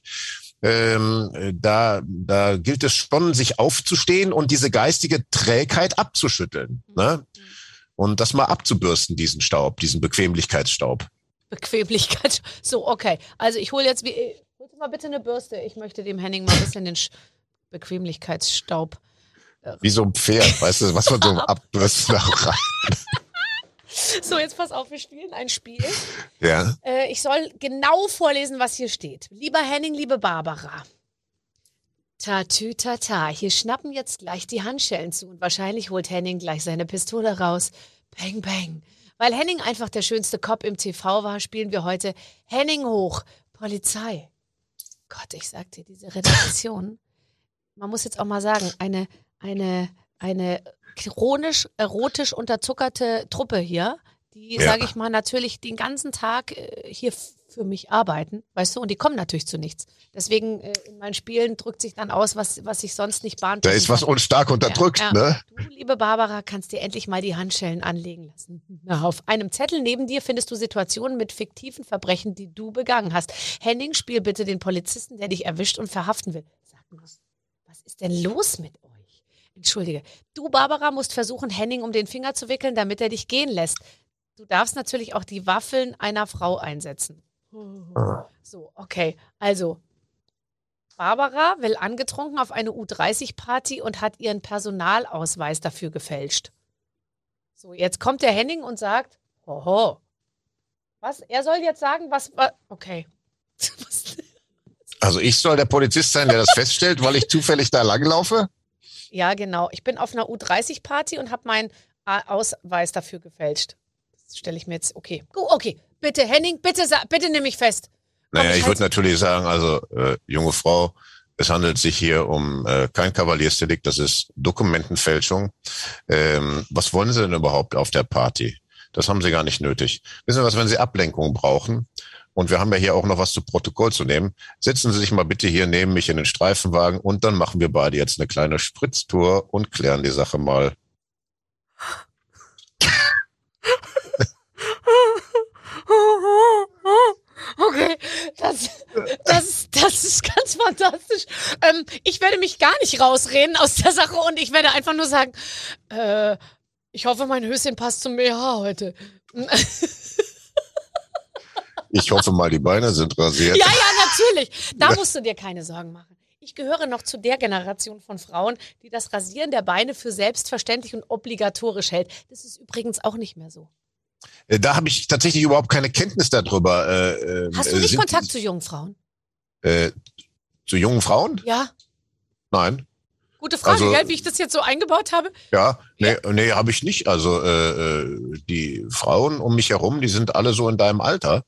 Da gilt es schon, sich aufzustehen und diese geistige Trägheit abzuschütteln. Ne? Und das mal abzubürsten, diesen Staub, diesen Bequemlichkeitsstaub. So, okay. Also ich hole jetzt, holst du mal bitte eine Bürste. Ich möchte dem Henning mal ein bisschen den Bequemlichkeitsstaub. Wie so ein Pferd, weißt du, was man so abbürsten rein. So, jetzt pass auf, wir spielen ein Spiel. Ja. Ich soll genau vorlesen, was hier steht. Lieber Henning, liebe Barbara. Tatütata, hier schnappen jetzt gleich die Handschellen zu und wahrscheinlich holt Henning gleich seine Pistole raus. Bang, bang. Weil Henning einfach der schönste Cop im TV war, spielen wir heute Henning hoch, Polizei. Gott, ich sag dir, diese Redaktion, man muss jetzt auch mal sagen, eine chronisch, erotisch unterzuckerte Truppe hier, die, sage ich mal, natürlich den ganzen Tag hier für mich arbeiten, weißt du, und die kommen natürlich zu nichts. Deswegen in meinen Spielen drückt sich dann aus, was ich sonst nicht bahnt. Da ist was uns stark unterdrückt, ne? Du, liebe Barbara, kannst dir endlich mal die Handschellen anlegen lassen. Na, auf einem Zettel neben dir findest du Situationen mit fiktiven Verbrechen, die du begangen hast. Henning, spiel bitte den Polizisten, der dich erwischt und verhaften will. Sag mal, was ist denn los mit euch? Entschuldige. Du, Barbara, musst versuchen, Henning um den Finger zu wickeln, damit er dich gehen lässt. Du darfst natürlich auch die Waffeln einer Frau einsetzen. So, okay. Also, Barbara will angetrunken auf eine U30-Party und hat ihren Personalausweis dafür gefälscht. So, jetzt kommt der Henning und sagt, hoho. Was? Er soll jetzt sagen, was okay. Also ich soll der Polizist sein, der das feststellt, weil ich zufällig da langlaufe? Ja, genau. Ich bin auf einer U30-Party und habe meinen Ausweis dafür gefälscht. Das stelle ich mir jetzt, okay. Okay, bitte Henning, bitte nimm mich fest. Naja, ich würde natürlich sagen, also junge Frau, es handelt sich hier um kein Kavaliersdelikt, das ist Dokumentenfälschung. Was wollen Sie denn überhaupt auf der Party? Das haben Sie gar nicht nötig. Wissen Sie was, wenn Sie Ablenkung brauchen, und wir haben ja hier auch noch was zu Protokoll zu nehmen, setzen Sie sich mal bitte hier neben mich in den Streifenwagen und dann machen wir beide jetzt eine kleine Spritztour und klären die Sache mal. Okay, das ist ganz fantastisch. Ich werde mich gar nicht rausreden aus der Sache und ich werde einfach nur sagen, ich hoffe, mein Höschen passt zum BH heute. Ich hoffe mal, die Beine sind rasiert. Ja, natürlich. Da musst du dir keine Sorgen machen. Ich gehöre noch zu der Generation von Frauen, die das Rasieren der Beine für selbstverständlich und obligatorisch hält. Das ist übrigens auch nicht mehr so. Da habe ich tatsächlich überhaupt keine Kenntnis darüber. Hast du nicht Kontakt zu jungen Frauen? Zu jungen Frauen? Ja. Nein. Gute Frage, gell, wie ich das jetzt so eingebaut habe. Ja, nee, habe ich nicht. Also die Frauen um mich herum, die sind alle so in deinem Alter.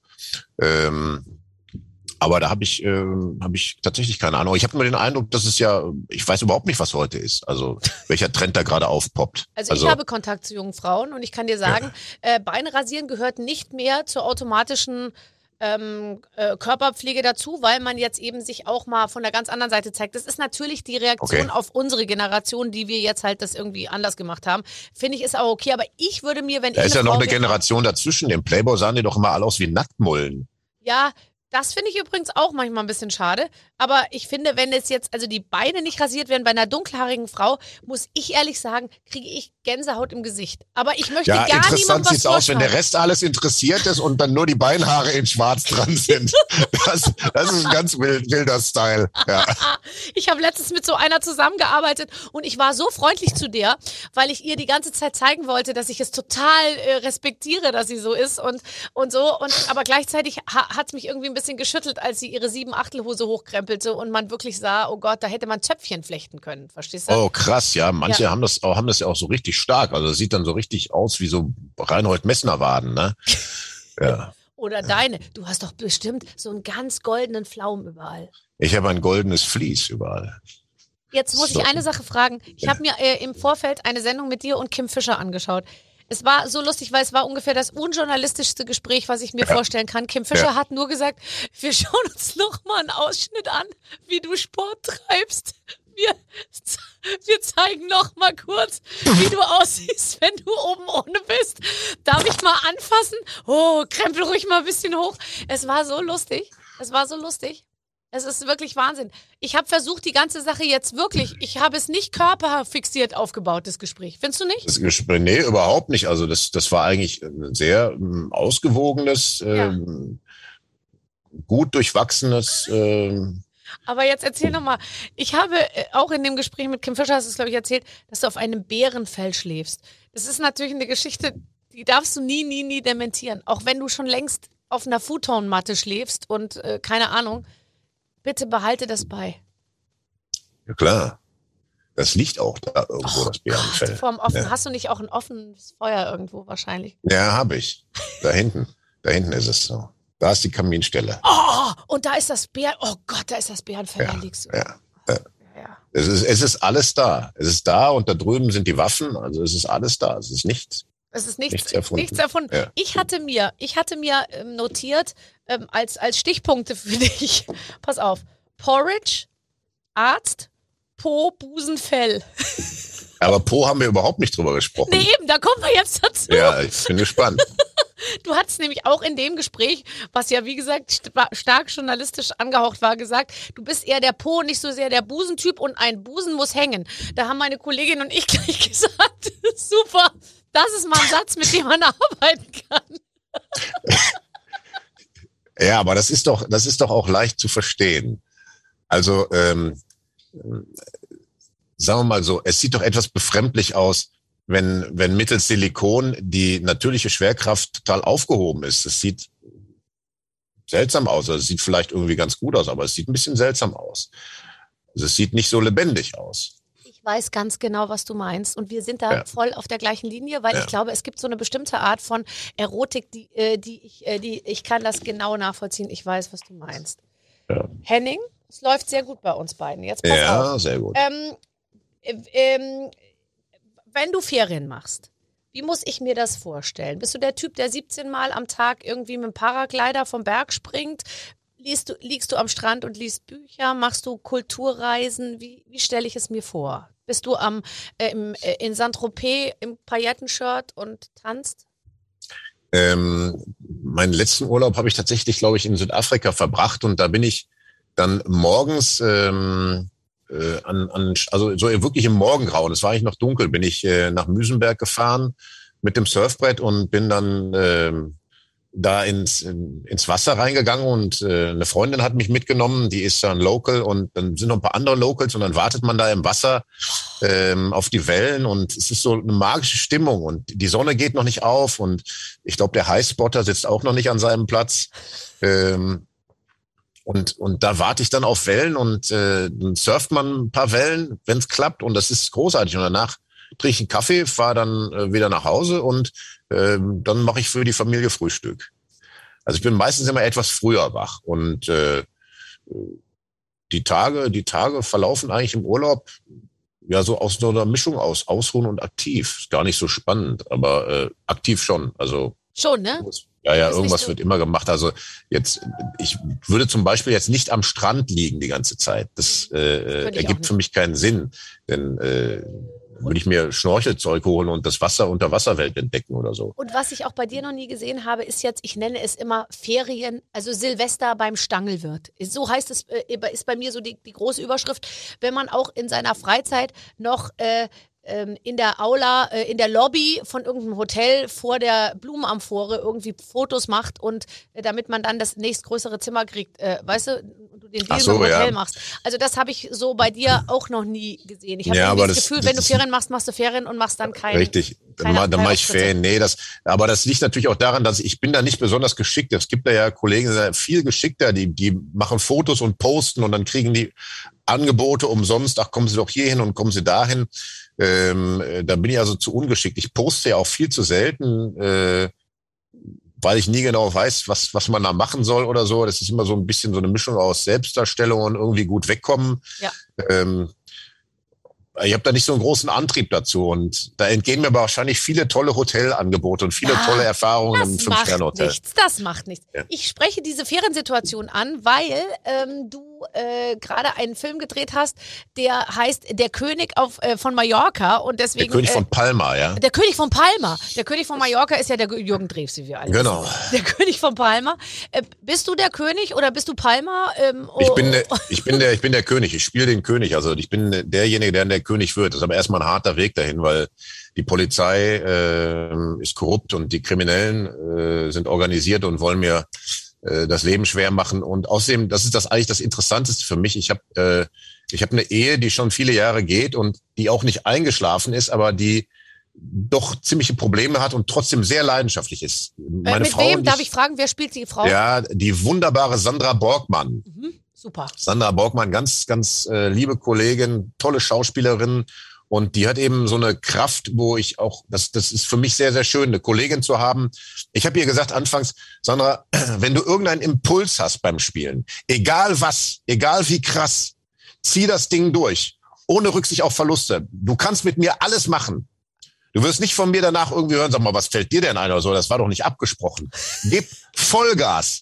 Aber da habe ich tatsächlich keine Ahnung. Ich habe nur den Eindruck, dass es ja, ich weiß überhaupt nicht, was heute ist. Also welcher Trend da gerade aufpoppt. Also ich habe Kontakt zu jungen Frauen und ich kann dir sagen, Beine rasieren gehört nicht mehr zur automatischen Körperpflege dazu, weil man jetzt eben sich auch mal von der ganz anderen Seite zeigt. Das ist natürlich die Reaktion auf unsere Generation, die wir jetzt halt das irgendwie anders gemacht haben. Finde ich, ist auch okay. Aber ich würde mir, wenn da ist ja noch eine Generation dazwischen. Im Playboy sahen die doch immer alle aus wie Nacktmullen. Ja, Das finde ich übrigens auch manchmal ein bisschen schade. Aber ich finde, wenn es jetzt, also die Beine nicht rasiert werden bei einer dunkelhaarigen Frau, muss ich ehrlich sagen, kriege ich Gänsehaut im Gesicht. Aber ich möchte gar niemandem was interessant sieht's aus, wenn der Rest alles interessiert ist und dann nur die Beinhaare in schwarz dran sind. Das ist ein ganz wilder Style. Ja. Ich habe letztens mit so einer zusammengearbeitet und ich war so freundlich zu der, weil ich ihr die ganze Zeit zeigen wollte, dass ich es total respektiere, dass sie so ist und so. Aber gleichzeitig hat es mich irgendwie ein bisschen geschüttelt, als sie ihre 7/8 hochkrempelte und man wirklich sah, oh Gott, da hätte man Zöpfchen flechten können, verstehst du? Oh, krass, ja. Manche haben das ja auch so richtig stark. Also das sieht dann so richtig aus wie so Reinhold-Messner-Waden, ne? Ja. Oder deine. Du hast doch bestimmt so einen ganz goldenen Pflaumen überall. Ich habe ein goldenes Vlies überall. Jetzt muss ich eine Sache fragen. Ich habe mir im Vorfeld eine Sendung mit dir und Kim Fischer angeschaut. Es war so lustig, weil es war ungefähr das unjournalistischste Gespräch, was ich mir vorstellen kann. Kim Fischer hat nur gesagt, wir schauen uns noch mal einen Ausschnitt an, wie du Sport treibst. Wir zeigen noch mal kurz, wie du aussiehst, wenn du oben ohne bist. Darf ich mal anfassen? Oh, krempel ruhig mal ein bisschen hoch. Es war so lustig. Es ist wirklich Wahnsinn. Ich habe versucht, die ganze Sache jetzt wirklich, ich habe es nicht körperfixiert aufgebaut, das Gespräch. Findest du nicht? Das Gespräch, nee, überhaupt nicht. Also das war eigentlich ein sehr ausgewogenes, gut durchwachsenes. Aber jetzt erzähl nochmal. Ich habe auch in dem Gespräch mit Kim Fischer, hast du es, glaube ich, erzählt, dass du auf einem Bärenfell schläfst. Das ist natürlich eine Geschichte, die darfst du nie dementieren. Auch wenn du schon längst auf einer Futonmatte schläfst und keine Ahnung. Bitte behalte das bei. Ja, klar. Das liegt auch da irgendwo, das Bärenfell. Vorm Offen. Ja. Hast du nicht auch ein offenes Feuer irgendwo wahrscheinlich? Ja, habe ich. Da hinten ist es so. Da ist die Kaminstelle. Oh, und da ist das oh Gott, da ist das Bärenfell. Ja, da liegst du. Ja. Es ist alles da. Es ist da und da drüben sind die Waffen. Also es ist alles da. Es ist nichts. Es ist nichts erfunden. Ja. Ich hatte mir notiert, als Stichpunkte für dich, pass auf, Porridge, Arzt, Po, Busen, Fell. Aber Po haben wir überhaupt nicht drüber gesprochen. Nee, eben, da kommen wir jetzt dazu. Ja, ich bin gespannt. Du hattest nämlich auch in dem Gespräch, was ja wie gesagt stark journalistisch angehaucht war, gesagt, du bist eher der Po, nicht so sehr der Busentyp und ein Busen muss hängen. Da haben meine Kollegin und ich gleich gesagt, super, das ist mal ein Satz, mit dem man arbeiten kann. Ja, aber das ist doch auch leicht zu verstehen. Also, sagen wir mal so, es sieht doch etwas befremdlich aus, wenn mittels Silikon die natürliche Schwerkraft total aufgehoben ist. Es sieht seltsam aus. Also es sieht vielleicht irgendwie ganz gut aus, aber es sieht ein bisschen seltsam aus. Also es sieht nicht so lebendig aus. Ich weiß ganz genau, was du meinst. Und wir sind da voll auf der gleichen Linie, weil ich glaube, es gibt so eine bestimmte Art von Erotik, die ich kann das genau nachvollziehen. Ich weiß, was du meinst. Ja. Henning, es läuft sehr gut bei uns beiden. Jetzt pass auf. Ja, sehr gut. Wenn du Ferien machst, wie muss ich mir das vorstellen? Bist du der Typ, der 17 Mal am Tag irgendwie mit dem Paraglider vom Berg springt? Liegst du am Strand und liest Bücher? Machst du Kulturreisen? Wie stelle ich es mir vor? Bist du in Saint-Tropez im Paillettenshirt und tanzt? Meinen letzten Urlaub habe ich tatsächlich, glaube ich, in Südafrika verbracht und da bin ich dann morgens also so wirklich im Morgengrauen, es war eigentlich noch dunkel, bin ich nach Müsenberg gefahren mit dem Surfbrett und bin dann da ins Wasser reingegangen und eine Freundin hat mich mitgenommen, die ist dann Local und dann sind noch ein paar andere Locals und dann wartet man da im Wasser auf die Wellen und es ist so eine magische Stimmung und die Sonne geht noch nicht auf und ich glaube, der Highspotter sitzt auch noch nicht an seinem Platz. Und da warte ich dann auf Wellen und dann surft man ein paar Wellen, wenn es klappt und das ist großartig. Und danach trinke ich einen Kaffee, fahre dann wieder nach Hause und dann mache ich für die Familie Frühstück. Also ich bin meistens immer etwas früher wach und die Tage verlaufen eigentlich im Urlaub ja so aus so einer Mischung aus Ausruhen und aktiv. Ist gar nicht so spannend, aber aktiv schon. Also schon, ne? Ja, Ist irgendwas nicht so. wird immer gemacht. Also ich würde zum Beispiel jetzt nicht am Strand liegen die ganze Zeit. Das Könnte ich auch ergibt nicht. für mich keinen Sinn. Denn würde ich mir Schnorchelzeug holen und das Wasser Unterwasserwelt entdecken oder so. Und was ich auch bei dir noch nie gesehen habe, ist jetzt, ich nenne es immer Ferien, also Silvester beim Stangelwirt. So heißt es, ist bei mir so die große Überschrift, wenn man auch in seiner Freizeit noch in der Aula, in der Lobby von irgendeinem Hotel vor der Blumenamphore irgendwie Fotos macht und damit man dann das nächstgrößere Zimmer kriegt, weißt du, und du den Deal Ach so, mit dem Hotel ja. machst. Also das habe ich so bei dir auch noch nie gesehen. Ich habe Ja, irgendwie aber das das- Gefühl, das wenn du ist- Ferien machst, machst du Ferien und machst dann keinen. Richtig. Dann keine mache ich Auftritte. Ferien. Nee, aber das liegt natürlich auch daran, dass ich bin da nicht besonders geschickt. Es gibt da ja Kollegen, die sind viel geschickter, die machen Fotos und posten und dann kriegen die Angebote umsonst. Ach, kommen Sie doch hier hin und kommen Sie dahin. Da bin ich also zu ungeschickt. Ich poste ja auch viel zu selten, weil ich nie genau weiß, was man da machen soll oder so. Das ist immer so ein bisschen so eine Mischung aus Selbstdarstellung und irgendwie gut wegkommen. Ja. Ich habe da nicht so einen großen Antrieb dazu und da entgehen mir aber wahrscheinlich viele tolle Hotelangebote und viele tolle Erfahrungen im Das macht 5-Sterne-Hotel. nichts, das macht nichts. Ja. Ich spreche diese Feriensituation an, weil du gerade einen Film gedreht hast, der heißt Der König von Mallorca und deswegen... Der König von Palma, ja. Der König von Palma. Der König von Mallorca ist ja der Jürgen Drews, wie wir alle Genau. wissen. Der König von Palma. Bist du der König oder bist du Palma? Ich bin der König. Ich spiele den König. Also ich bin derjenige, der König wird. Das ist aber erstmal ein harter Weg dahin, weil die Polizei ist korrupt und die Kriminellen sind organisiert und wollen mir das Leben schwer machen. Und außerdem, das ist eigentlich das Interessanteste für mich. Ich habe eine Ehe, die schon viele Jahre geht und die auch nicht eingeschlafen ist, aber die doch ziemliche Probleme hat und trotzdem sehr leidenschaftlich ist. Meine mit Frau wem, und darf ich fragen, wer spielt die Frau? Ja, die wunderbare Sandra Borgmann. Super. Sandra Borgmann, ganz, ganz liebe Kollegin, tolle Schauspielerin. Und die hat eben so eine Kraft, wo ich auch, das ist für mich sehr, sehr schön, eine Kollegin zu haben. Ich habe ihr gesagt anfangs, Sandra, wenn du irgendeinen Impuls hast beim Spielen, egal was, egal wie krass, zieh das Ding durch, ohne Rücksicht auf Verluste. Du kannst mit mir alles machen. Du wirst nicht von mir danach irgendwie hören, sag mal, was fällt dir denn ein oder so, das war doch nicht abgesprochen. Gib Vollgas.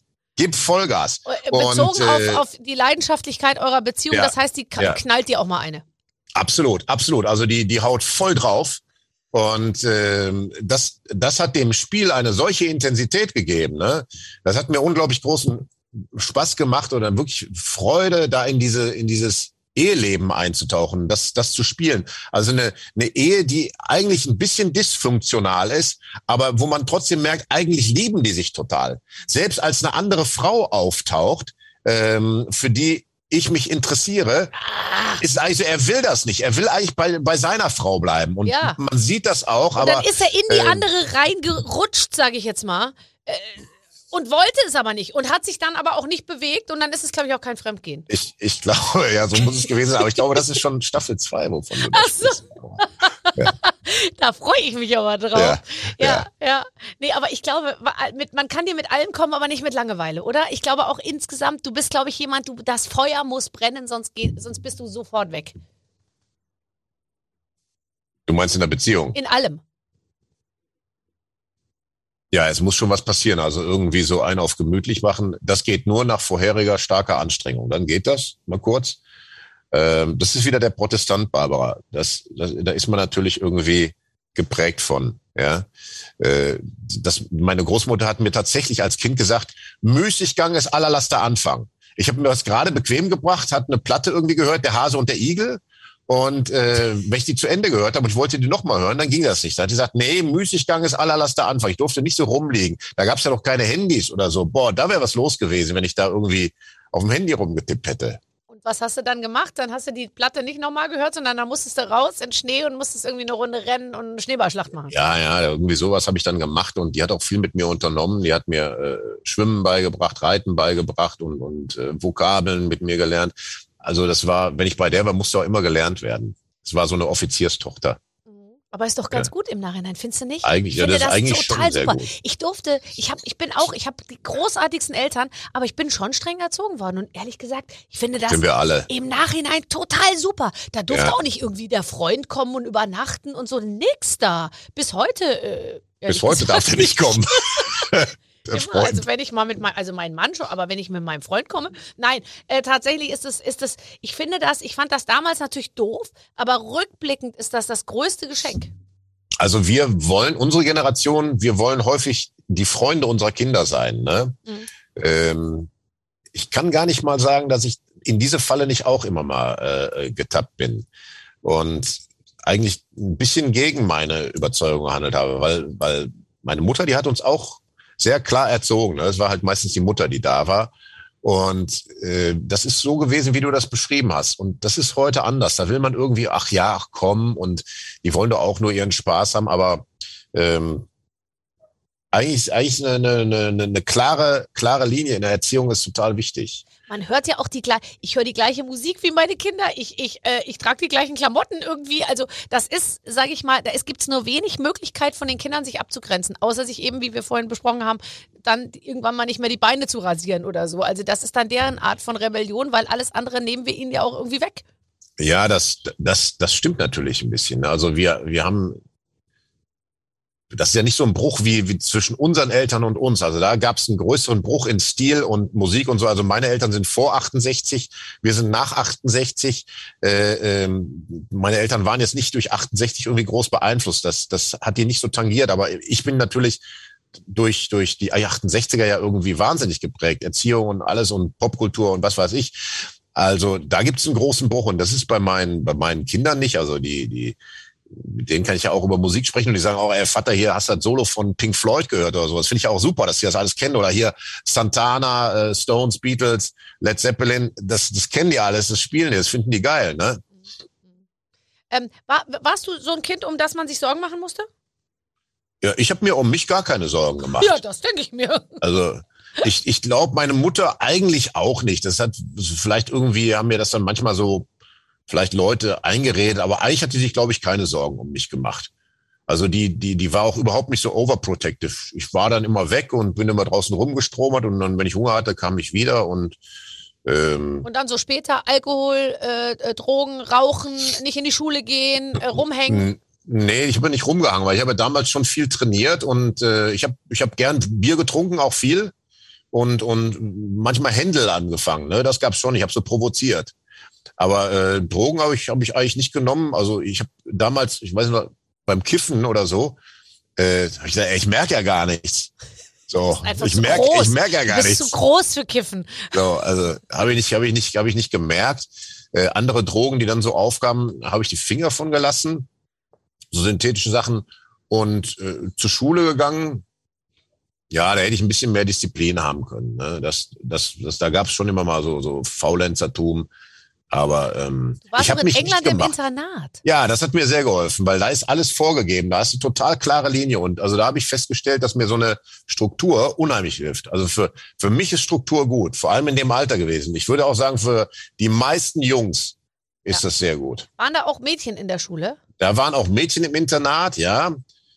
Bezogen auf die Leidenschaftlichkeit eurer Beziehung, Ja, das heißt, die knallt dir auch mal eine. Absolut. Also die haut voll drauf. Und das hat dem Spiel eine solche Intensität gegeben. Ne? Das hat mir unglaublich großen Spaß gemacht oder wirklich Freude, da in dieses Eheleben einzutauchen, das zu spielen. Also eine Ehe, die eigentlich ein bisschen dysfunktional ist, aber wo man trotzdem merkt, eigentlich lieben die sich total. Selbst als eine andere Frau auftaucht, für die ich mich interessiere, ist eigentlich so, er will das nicht. Er will eigentlich bei seiner Frau bleiben. Und Ja. man sieht das auch. Und Aber dann ist er in die andere reingerutscht, sage ich jetzt mal. Und wollte es aber nicht und hat sich dann aber auch nicht bewegt und dann ist es, glaube ich, auch kein Fremdgehen. ich glaube, ja, so muss es gewesen sein. Aber ich glaube, das ist schon Staffel 2, wovon du Ach so. Da freue ich mich aber drauf. Ja. Nee, aber ich glaube, man kann dir mit allem kommen, aber nicht mit Langeweile, oder? Ich glaube auch insgesamt, du bist, glaube ich, jemand, das Feuer muss brennen, sonst bist du sofort weg. Du meinst in der Beziehung? In allem. Ja, es muss schon was passieren. Also irgendwie so einen auf gemütlich machen. Das geht nur nach vorheriger starker Anstrengung. Dann geht das, mal kurz. Das ist wieder der Protestant, Barbara. Da ist man natürlich irgendwie geprägt von. Ja, meine Großmutter hat mir tatsächlich als Kind gesagt, Müßiggang ist allerletzter Anfang. Ich habe mir das gerade bequem gebracht, hat eine Platte irgendwie gehört, der Hase und der Igel. Und wenn ich die zu Ende gehört habe und ich wollte die nochmal hören, dann ging das nicht. Da hat die gesagt, nee, Müßiggang ist allerletzter Anfang. Ich durfte nicht so rumliegen. Da gab es ja noch keine Handys oder so. Boah, da wäre was los gewesen, wenn ich da irgendwie auf dem Handy rumgetippt hätte. Und was hast du dann gemacht? Dann hast du die Platte nicht nochmal gehört, sondern dann musstest du raus in Schnee und musstest irgendwie eine Runde rennen und eine Schneeballschlacht machen. Ja, irgendwie sowas habe ich dann gemacht und die hat auch viel mit mir unternommen. Die hat mir Schwimmen beigebracht, Reiten beigebracht und Vokabeln mit mir gelernt. Also das war, wenn ich bei der war, musste auch immer gelernt werden. Es war so eine Offizierstochter. Aber ist doch ganz gut im Nachhinein, findest du nicht? Eigentlich, Ich finde das ist eigentlich total schon sehr super. gut. Ich habe die großartigsten Eltern, aber ich bin schon streng erzogen worden. Und ehrlich gesagt, ich finde das Sind wir alle. im Nachhinein total super. Da durfte Ja. auch nicht irgendwie der Freund kommen und übernachten und so. Nix da. Bis heute. Bis heute darf er nicht kommen. Der Immer, Freund. also wenn ich mal mein Mann schon, aber wenn ich mit meinem Freund komme, nein, tatsächlich ist es, ich fand das damals natürlich doof, aber rückblickend ist das größte Geschenk. Also unsere Generation, wir wollen häufig die Freunde unserer Kinder sein. Ne? Ich kann gar nicht mal sagen, dass ich in diese Falle nicht auch immer mal getappt bin und eigentlich ein bisschen gegen meine Überzeugung gehandelt habe, weil meine Mutter, die hat uns auch sehr klar erzogen. Ne? Es war halt meistens die Mutter, die da war. Und das ist so gewesen, wie du das beschrieben hast. Und das ist heute anders. Da will man irgendwie, ach komm, und die wollen doch auch nur ihren Spaß haben. Aber eigentlich eine klare Linie in der Erziehung ist total wichtig. Man hört ja auch ich höre die gleiche Musik wie meine Kinder, ich trage die gleichen Klamotten irgendwie, also das ist, sage ich mal, gibt's nur wenig Möglichkeit von den Kindern sich abzugrenzen, außer sich eben, wie wir vorhin besprochen haben, dann irgendwann mal nicht mehr die Beine zu rasieren oder so. Also das ist dann deren Art von Rebellion, weil alles andere nehmen wir ihnen ja auch irgendwie weg. Ja, das stimmt natürlich ein bisschen. Also wir haben, das ist ja nicht so ein Bruch wie zwischen unseren Eltern und uns. Also da gab es einen größeren Bruch in Stil und Musik und so. Also meine Eltern sind vor 68, wir sind nach 68. Meine Eltern waren jetzt nicht durch 68 irgendwie groß beeinflusst. Das hat die nicht so tangiert. Aber ich bin natürlich durch die 68er ja irgendwie wahnsinnig geprägt. Erziehung und alles und Popkultur und was weiß ich. Also da gibt es einen großen Bruch. Und das ist bei meinen Kindern nicht. Also mit denen kann ich ja auch über Musik sprechen und die sagen auch, ey Vater, hier hast du das Solo von Pink Floyd gehört oder so. Das finde ich auch super, dass die das alles kennen. Oder hier Santana, Stones, Beatles, Led Zeppelin, das kennen die alles, das spielen die, das finden die geil, ne? Warst du so ein Kind, um das man sich Sorgen machen musste? Ja, ich habe mir um mich gar keine Sorgen gemacht. Ja, das denke ich mir. Also ich glaube, meine Mutter eigentlich auch nicht. Das hat vielleicht irgendwie, haben mir das dann manchmal so vielleicht Leute eingeredet, aber eigentlich hat die sich, glaube ich, keine Sorgen um mich gemacht. Also die war auch überhaupt nicht so overprotective. Ich war dann immer weg und bin immer draußen rumgestromert und dann, wenn ich Hunger hatte, kam ich wieder und dann so später Alkohol, Drogen, Rauchen, nicht in die Schule gehen, rumhängen. Nee, ich bin nicht rumgehangen, weil ich habe damals schon viel trainiert und ich hab gern Bier getrunken, auch viel und manchmal Händel angefangen. Ne? Das gab's schon, ich habe so provoziert. Aber Drogen habe ich eigentlich nicht genommen. Also ich habe damals, ich weiß nicht, beim Kiffen oder so, hab ich gesagt, ich merke ja gar nichts. So, ich merke ja gar nichts. Du bist zu groß für Kiffen. So, also habe ich nicht gemerkt. Andere Drogen, die dann so aufkamen, habe ich die Finger von gelassen. So synthetische Sachen. Und zur Schule gegangen. Ja, da hätte ich ein bisschen mehr Disziplin haben können. Ne? Da gab es schon immer mal so Faulenzertum. Aber ich habe mich in England im Internat. Ja, das hat mir sehr geholfen, weil da ist alles vorgegeben. Da hast du total klare Linie. Und also da habe ich festgestellt, dass mir so eine Struktur unheimlich hilft. Also für mich ist Struktur gut, vor allem in dem Alter gewesen. Ich würde auch sagen, für die meisten Jungs ist das sehr gut. Waren da auch Mädchen in der Schule? Da waren auch Mädchen im Internat, ja.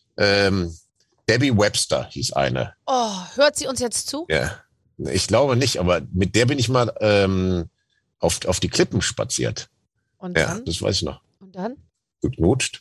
Debbie Webster hieß eine. Oh, hört sie uns jetzt zu? Ja, ich glaube nicht, aber mit der bin ich mal auf die Klippen spaziert. Und dann? Ja, das weiß ich noch. Und dann? Geknutscht.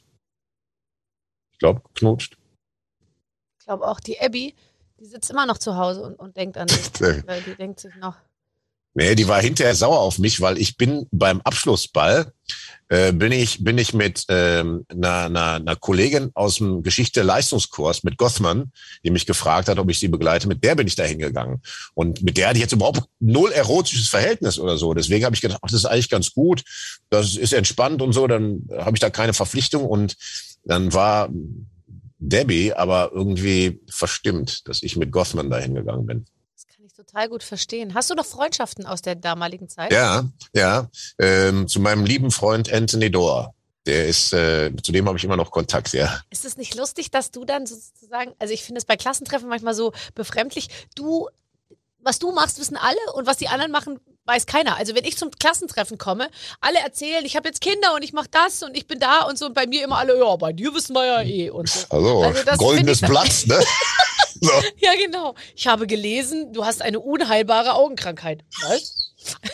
Ich glaube, geknutscht. Ich glaube auch, die Abby, die sitzt immer noch zu Hause und denkt an dich. Weil die denkt sich noch. Nee, die war hinterher sauer auf mich, weil ich bin beim Abschlussball, bin ich mit einer Kollegin aus dem Geschichte-Leistungskurs, mit Gothman, die mich gefragt hat, ob ich sie begleite. Mit der bin ich da hingegangen. Und mit der hatte ich jetzt überhaupt null erotisches Verhältnis oder so. Deswegen habe ich gedacht, ach, das ist eigentlich ganz gut. Das ist entspannt und so. Dann habe ich da keine Verpflichtung. Und dann war Debbie aber irgendwie verstimmt, dass ich mit Gothman da hingegangen bin. Total gut verstehen. Hast du noch Freundschaften aus der damaligen Zeit? Ja. Zu meinem lieben Freund Anthony Doerr. Der ist, zu dem habe ich immer noch Kontakt, ja. Ist es nicht lustig, dass du dann sozusagen, also ich finde es bei Klassentreffen manchmal so befremdlich, was du machst, wissen alle und was die anderen machen, weiß keiner. Also wenn ich zum Klassentreffen komme, alle erzählen, ich habe jetzt Kinder und ich mache das und ich bin da und so und bei mir immer alle, ja, bei dir wissen wir ja eh und so. Also goldenes Blatt, ne? So. Ja, genau. Ich habe gelesen, du hast eine unheilbare Augenkrankheit. Was?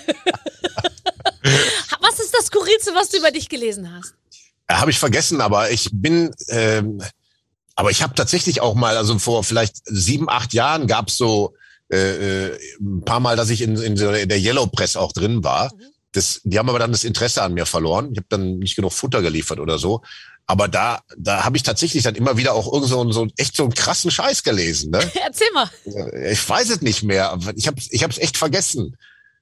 Was ist das Skurrilste, was du über dich gelesen hast? Habe ich vergessen, aber ich bin Aber ich habe tatsächlich auch mal, also vor vielleicht 7, 8 Jahren gab's so ein paar Mal, dass ich in der Yellow Press auch drin war. Die haben aber dann das Interesse an mir verloren. Ich habe dann nicht genug Futter geliefert oder so. Aber da habe ich tatsächlich dann immer wieder auch irgend so einen krassen Scheiß gelesen. Ne? Erzähl mal. Ich weiß es nicht mehr. Ich hab's echt vergessen.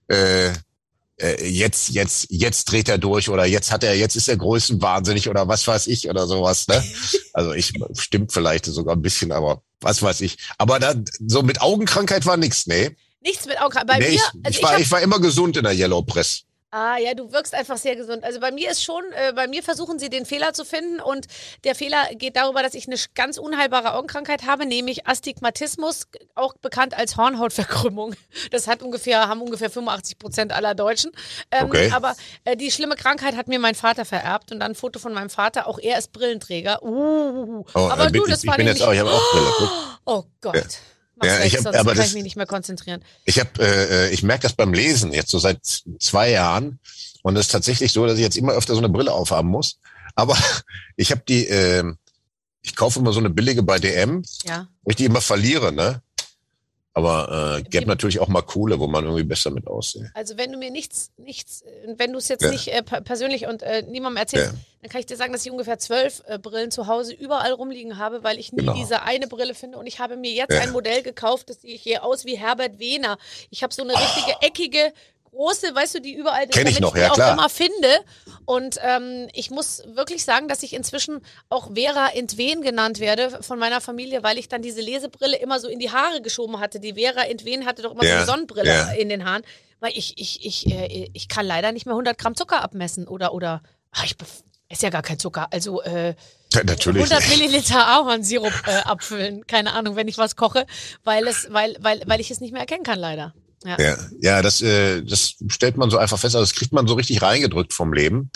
Jetzt dreht er durch oder jetzt ist er größenwahnsinnig oder was weiß ich oder sowas. Ne? Also stimmt vielleicht sogar ein bisschen, aber was weiß ich. Aber da so mit Augenkrankheit war nichts, ne? Nichts mit Augenkrankheit. Bei mir, ich war immer gesund in der Yellow Press. Ah ja, du wirkst einfach sehr gesund. Also bei mir ist schon, bei mir versuchen sie den Fehler zu finden und der Fehler geht darüber, dass ich eine ganz unheilbare Augenkrankheit habe, nämlich Astigmatismus, auch bekannt als Hornhautverkrümmung. Das haben ungefähr 85% aller Deutschen. Okay. Aber die schlimme Krankheit hat mir mein Vater vererbt und dann ein Foto von meinem Vater, auch er ist Brillenträger. Aber du, das war nämlich... Ich habe auch Brille. Oh Gott. Ja. Sonst kann ich mich nicht mehr konzentrieren. Ich merke das beim Lesen jetzt so seit 2 Jahren und es ist tatsächlich so, dass ich jetzt immer öfter so eine Brille aufhaben muss. Aber ich habe ich kaufe immer so eine billige bei DM, wo ich die immer verliere, ne? Aber gäbe natürlich auch mal coole, wo man irgendwie besser mit aussieht. Also wenn du mir wenn du es jetzt nicht persönlich und niemandem erzählst, dann kann ich dir sagen, dass ich ungefähr 12 Brillen zu Hause überall rumliegen habe, weil ich nie diese eine Brille finde. Und ich habe mir jetzt ein Modell gekauft, das sieht hier aus wie Herbert Wehner. Ich habe so eine richtige eckige, große, weißt du, die überall, damit ich die auch immer finde. Und ich muss wirklich sagen, dass ich inzwischen auch Vera Entwen genannt werde von meiner Familie, weil ich dann diese Lesebrille immer so in die Haare geschoben hatte. Die Vera Entwen hatte doch immer so eine Sonnenbrille in den Haaren. Weil ich kann leider nicht mehr 100 Gramm Zucker abmessen oder ist ja gar kein Zucker. Also natürlich 100 nicht. Milliliter Ahornsirup abfüllen. Keine Ahnung, wenn ich was koche, weil ich es nicht mehr erkennen kann, leider. Ja, das stellt man so einfach fest, also das kriegt man so richtig reingedrückt vom Leben.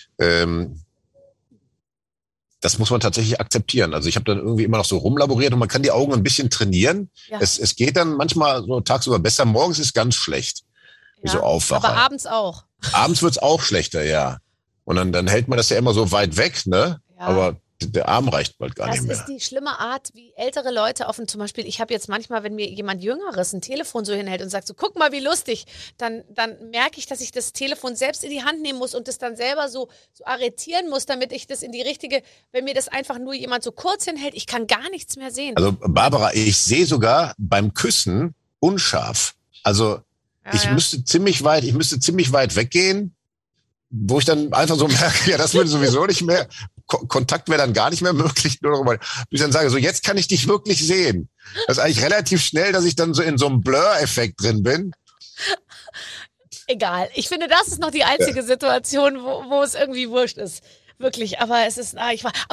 Das muss man tatsächlich akzeptieren. Also ich habe dann irgendwie immer noch so rumlaboriert und man kann die Augen ein bisschen trainieren. Ja. Es geht dann manchmal so tagsüber besser, morgens ist ganz schlecht, wie so Aufwacher. Aber abends auch. Abends wird's auch schlechter, ja. Und dann hält man das ja immer so weit weg, ne? Ja. Aber der Arm reicht bald gar nicht mehr. Das ist die schlimme Art, wie ältere Leute zum Beispiel, ich habe jetzt manchmal, wenn mir jemand Jüngeres ein Telefon so hinhält und sagt so, guck mal, wie lustig, dann merke ich, dass ich das Telefon selbst in die Hand nehmen muss und das dann selber so arretieren muss, damit ich das in die richtige, wenn mir das einfach nur jemand so kurz hinhält, ich kann gar nichts mehr sehen. Also Barbara, ich sehe sogar beim Küssen unscharf. Also ich müsste ziemlich weit weggehen, wo ich dann einfach so merke, ja, das würde sowieso nicht mehr, Kontakt wäre dann gar nicht mehr möglich, nur darüber, bis ich dann sage, so jetzt kann ich dich wirklich sehen. Das ist eigentlich relativ schnell, dass ich dann so in so einem Blur-Effekt drin bin. Egal. Ich finde, das ist noch die einzige Situation, wo es irgendwie wurscht ist. Wirklich. Aber es ist,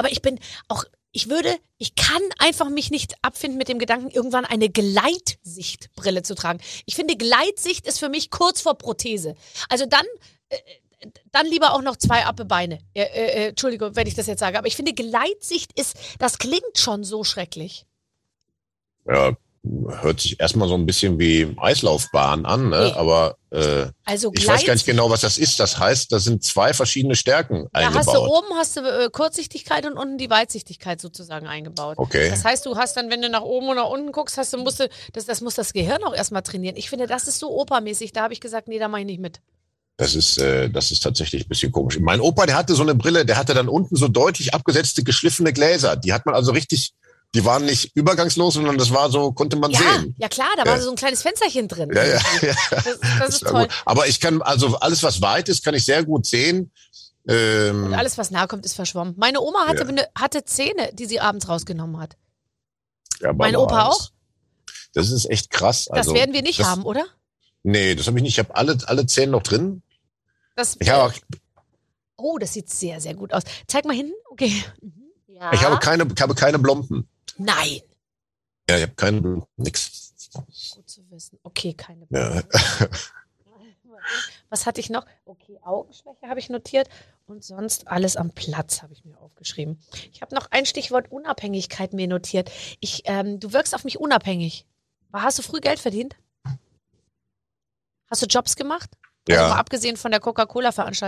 ich kann einfach mich nicht abfinden mit dem Gedanken, irgendwann eine Gleitsichtbrille zu tragen. Ich finde, Gleitsicht ist für mich kurz vor Prothese. Also dann lieber auch noch 2 Beine. Entschuldigung, wenn ich das jetzt sage. Aber ich finde, Gleitsicht das klingt schon so schrecklich. Ja, hört sich erstmal so ein bisschen wie Eislaufbahn an, ne? Nee. Aber ich weiß gar nicht genau, was das ist. Das heißt, da sind 2 verschiedene Stärken eingebaut. Hast du Kurzsichtigkeit und unten die Weitsichtigkeit sozusagen eingebaut. Okay. Das heißt, du hast dann, wenn du nach oben oder unten guckst, das muss das Gehirn auch erstmal trainieren. Ich finde, das ist so opermäßig. Da habe ich gesagt, nee, da mache ich nicht mit. Das ist tatsächlich ein bisschen komisch. Mein Opa, der hatte so eine Brille, der hatte dann unten so deutlich abgesetzte, geschliffene Gläser. Die hat man also richtig, die waren nicht übergangslos, sondern das war so, konnte man sehen. Ja klar, da war so ein kleines Fensterchen drin. Ja. Das ist toll. Gut. Aber ich kann, also alles, was weit ist, kann ich sehr gut sehen. Und alles, was nahe kommt, ist verschwommen. Meine Oma hatte Zähne, die sie abends rausgenommen hat. Ja, mein Opa auch? Das ist echt krass. Das werden wir nicht haben, oder? Nee, das habe ich nicht. Ich habe alle Zähne noch drin. Das sieht sehr, sehr gut aus. Zeig mal hinten. Okay. Ja. Ich habe keine Blompen. Nein. Ja, ich habe keine Blompen. Nix. Gut zu wissen. Okay, keine Blompen. Ja. Was hatte ich noch? Okay, Augenschwäche habe ich notiert. Und sonst alles am Platz habe ich mir aufgeschrieben. Ich habe noch ein Stichwort Unabhängigkeit mir notiert. Du wirkst auf mich unabhängig. Hast du früh Geld verdient? Hast du Jobs gemacht? Also mal abgesehen von der Coca-Cola-Veranstaltung?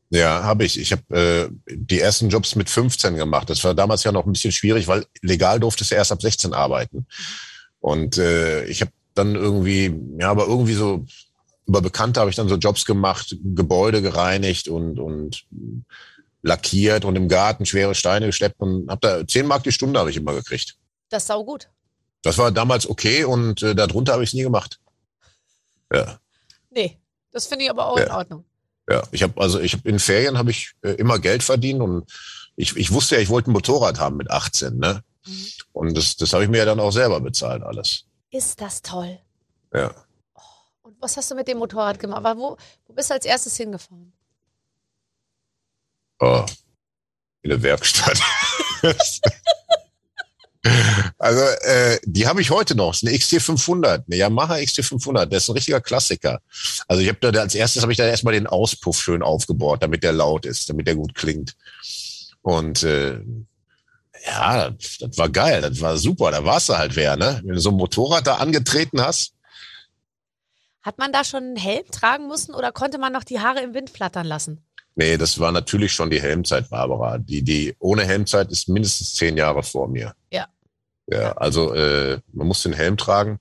Ja, habe ich. Ich habe die ersten Jobs mit 15 gemacht. Das war damals ja noch ein bisschen schwierig, weil legal durftest du erst ab 16 arbeiten. Und ich habe dann aber irgendwie so über Bekannte habe ich dann so Jobs gemacht, Gebäude gereinigt und lackiert und im Garten schwere Steine geschleppt und habe da 10 Mark die Stunde habe ich immer gekriegt. Das ist saugut. Das war damals okay und darunter habe ich es nie gemacht. Ja. Nee, das finde ich aber auch in Ordnung. Ja, ich habe in Ferien habe ich immer Geld verdient und ich wusste ja, ich wollte ein Motorrad haben mit 18, ne? Mhm. Und das habe ich mir ja dann auch selber bezahlt alles. Ist das toll? Ja. Oh, und was hast du mit dem Motorrad gemacht? Wo bist du als erstes hingefahren? Oh, in der Werkstatt. Also die habe ich heute noch. Das ist eine XT500, eine Yamaha XT500. Das ist ein richtiger Klassiker. Also ich habe als erstes habe ich da erstmal den Auspuff schön aufgebohrt, damit der laut ist, damit der gut klingt. Und ja, das war geil, das war super. Da warst du halt wer, ne? Wenn du so ein Motorrad da angetreten hast. Hat man da schon einen Helm tragen müssen oder konnte man noch die Haare im Wind flattern lassen? Nee, das war natürlich schon die Helmzeit, Barbara. Die ohne Helmzeit ist mindestens 10 Jahre vor mir. Ja. Ja, also man muss den Helm tragen.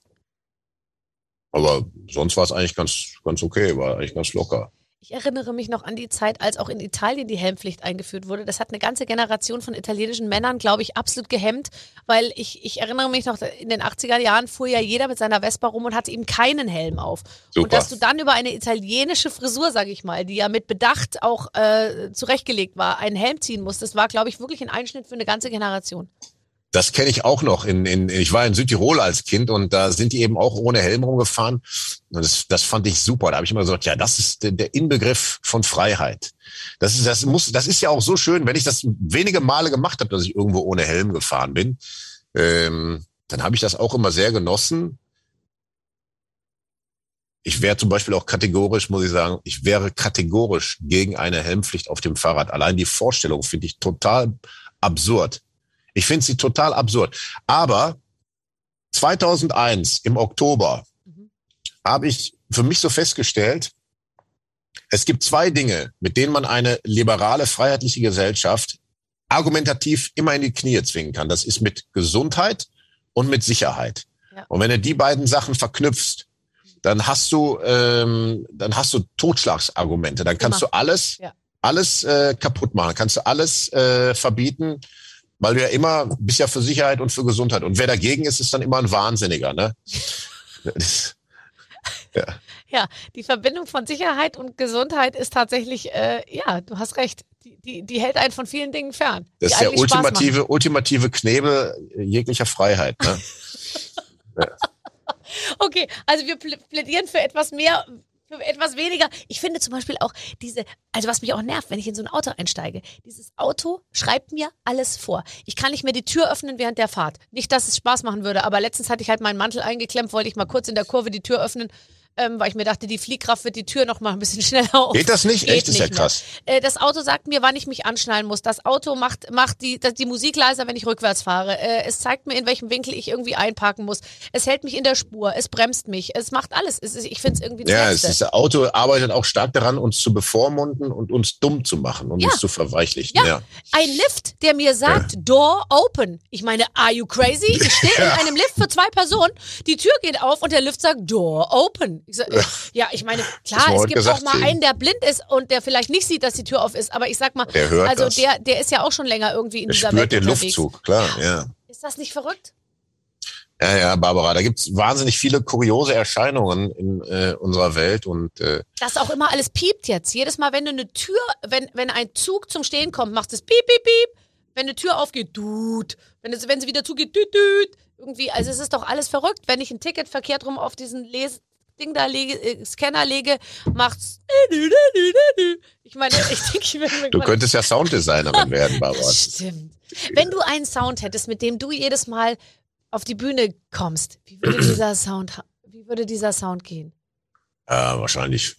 Aber sonst war es eigentlich ganz okay, war eigentlich ganz locker. Ich erinnere mich noch an die Zeit, als auch in Italien die Helmpflicht eingeführt wurde. Das hat eine ganze Generation von italienischen Männern, glaube ich, absolut gehemmt, weil ich erinnere mich noch, in den 80er Jahren fuhr ja jeder mit seiner Vespa rum und hatte eben keinen Helm auf. Super. Und dass du dann über eine italienische Frisur, sage ich mal, die ja mit Bedacht auch zurechtgelegt war, einen Helm ziehen musst, das war, glaube ich, wirklich ein Einschnitt für eine ganze Generation. Das kenne ich auch noch. Ich war in Südtirol als Kind und da sind die eben auch ohne Helm rumgefahren. Und das fand ich super. Da habe ich immer gesagt, ja, das ist der Inbegriff von Freiheit. Das ist ja auch so schön, wenn ich das wenige Male gemacht habe, dass ich irgendwo ohne Helm gefahren bin, dann habe ich das auch immer sehr genossen. Ich wäre zum Beispiel auch kategorisch, muss ich sagen, ich wäre kategorisch gegen eine Helmpflicht auf dem Fahrrad. Allein die Vorstellung finde ich total absurd. Ich finde sie total absurd. Aber 2001 im Oktober habe ich für mich so festgestellt, es gibt 2 Dinge, mit denen man eine liberale, freiheitliche Gesellschaft argumentativ immer in die Knie zwingen kann. Das ist mit Gesundheit und mit Sicherheit. Ja. Und wenn du die beiden Sachen verknüpfst, dann hast du Totschlagsargumente. Dann kannst du alles kaputt machen. Kannst du alles verbieten. Weil du ja immer bist ja für Sicherheit und für Gesundheit. Und wer dagegen ist, ist dann immer ein Wahnsinniger, ne? Ja, die Verbindung von Sicherheit und Gesundheit ist tatsächlich, du hast recht, die hält einen von vielen Dingen fern. Das ist der ultimative Knebel jeglicher Freiheit, ne? Ja. Okay, also wir plädieren für etwas mehr, für etwas weniger. Ich finde zum Beispiel auch also was mich auch nervt, wenn ich in so ein Auto einsteige. Dieses Auto schreibt mir alles vor. Ich kann nicht mehr die Tür öffnen während der Fahrt. Nicht, dass es Spaß machen würde, aber letztens hatte ich halt meinen Mantel eingeklemmt, wollte ich mal kurz in der Kurve die Tür öffnen, weil ich mir dachte, die Fliehkraft wird die Tür noch mal ein bisschen schneller auf. Geht das nicht? Echt, ist ja krass. Das Auto sagt mir, wann ich mich anschnallen muss. Das Auto macht die Musik leiser, wenn ich rückwärts fahre. Es zeigt mir, in welchem Winkel ich irgendwie einparken muss. Es hält mich in der Spur. Es bremst mich. Es macht alles. Ich finde es irgendwie das das Auto arbeitet auch stark daran, uns zu bevormunden und uns dumm zu machen und uns zu verweichlichen. Ja. Ein Lift, der mir sagt, Door open. Ich meine, are you crazy? Ich stehe in einem Lift für 2 Personen. Die Tür geht auf und der Lift sagt, Door open. Ich meine, klar, es gibt auch mal einen, der blind ist und der vielleicht nicht sieht, dass die Tür auf ist, aber ich sag mal, der ist ja auch schon länger irgendwie in dieser Welt unterwegs. Der spürt den Luftzug, klar, ja. Ist das nicht verrückt? Ja, Barbara, da gibt's wahnsinnig viele kuriose Erscheinungen in unserer Welt und das auch immer alles piept jetzt. Jedes Mal, wenn du eine Tür, wenn ein Zug zum Stehen kommt, macht es piep, piep, piep. Wenn eine Tür aufgeht, tut. Wenn sie wieder zugeht, tut, tut. Irgendwie, also es ist doch alles verrückt. Wenn ich ein Ticket verkehrt rum auf diesen Ding da Scanner lege, macht's. Ich meine, du könntest ja Sounddesignerin werden, Barbara. Stimmt. Wenn du einen Sound hättest, mit dem du jedes Mal auf die Bühne kommst, wie würde dieser Sound gehen? Wahrscheinlich.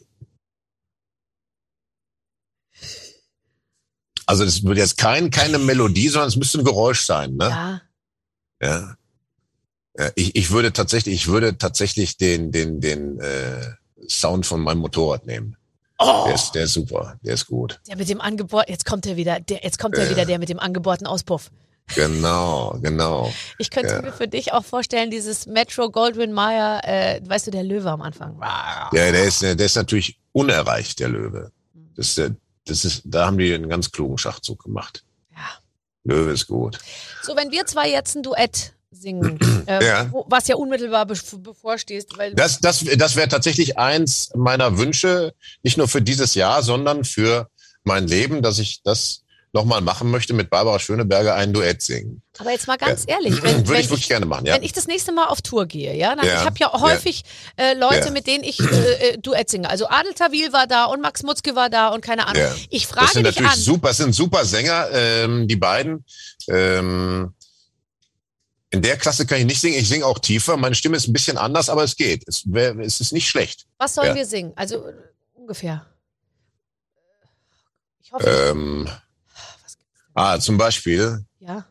Also das würde jetzt keine Melodie, sondern es müsste ein Geräusch sein, ne? Ja. Ich würde tatsächlich den Sound von meinem Motorrad nehmen. Der ist super, der ist gut. Der mit dem jetzt kommt er wieder, der mit dem angebohrten Auspuff. Genau. Ich könnte mir für dich auch vorstellen, dieses Metro Goldwyn Mayer, weißt du, der Löwe am Anfang. Ja, der ist natürlich unerreicht, der Löwe. Da haben die einen ganz klugen Schachzug gemacht. Ja. Löwe ist gut. So, wenn wir zwei jetzt ein Duett singen, was ja unmittelbar bevorsteht. Weil Das wäre tatsächlich eins meiner Wünsche, nicht nur für dieses Jahr, sondern für mein Leben, dass ich das nochmal machen möchte, mit Barbara Schöneberger ein Duett singen. Aber jetzt mal ganz ehrlich, würde ich wirklich gerne machen, ja. Wenn ich das nächste Mal auf Tour gehe, ich habe ja häufig Leute, mit denen ich Duett singe. Also Adel Tawil war da und Max Mutzke war da und keine Ahnung. Ja. Ich frage dich an. Das sind super Sänger, die beiden. In der Klasse kann ich nicht singen. Ich singe auch tiefer. Meine Stimme ist ein bisschen anders, aber es geht. Es ist nicht schlecht. Was sollen wir singen? Also ungefähr. Ich hoffe. Zum Beispiel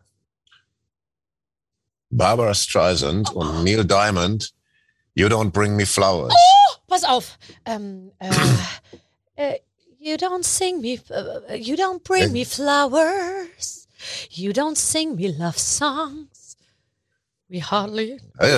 Barbara Streisand und Neil Diamond, You Don't Bring Me Flowers. Oh, pass auf. You don't bring me flowers. You don't sing me love songs. We hardly...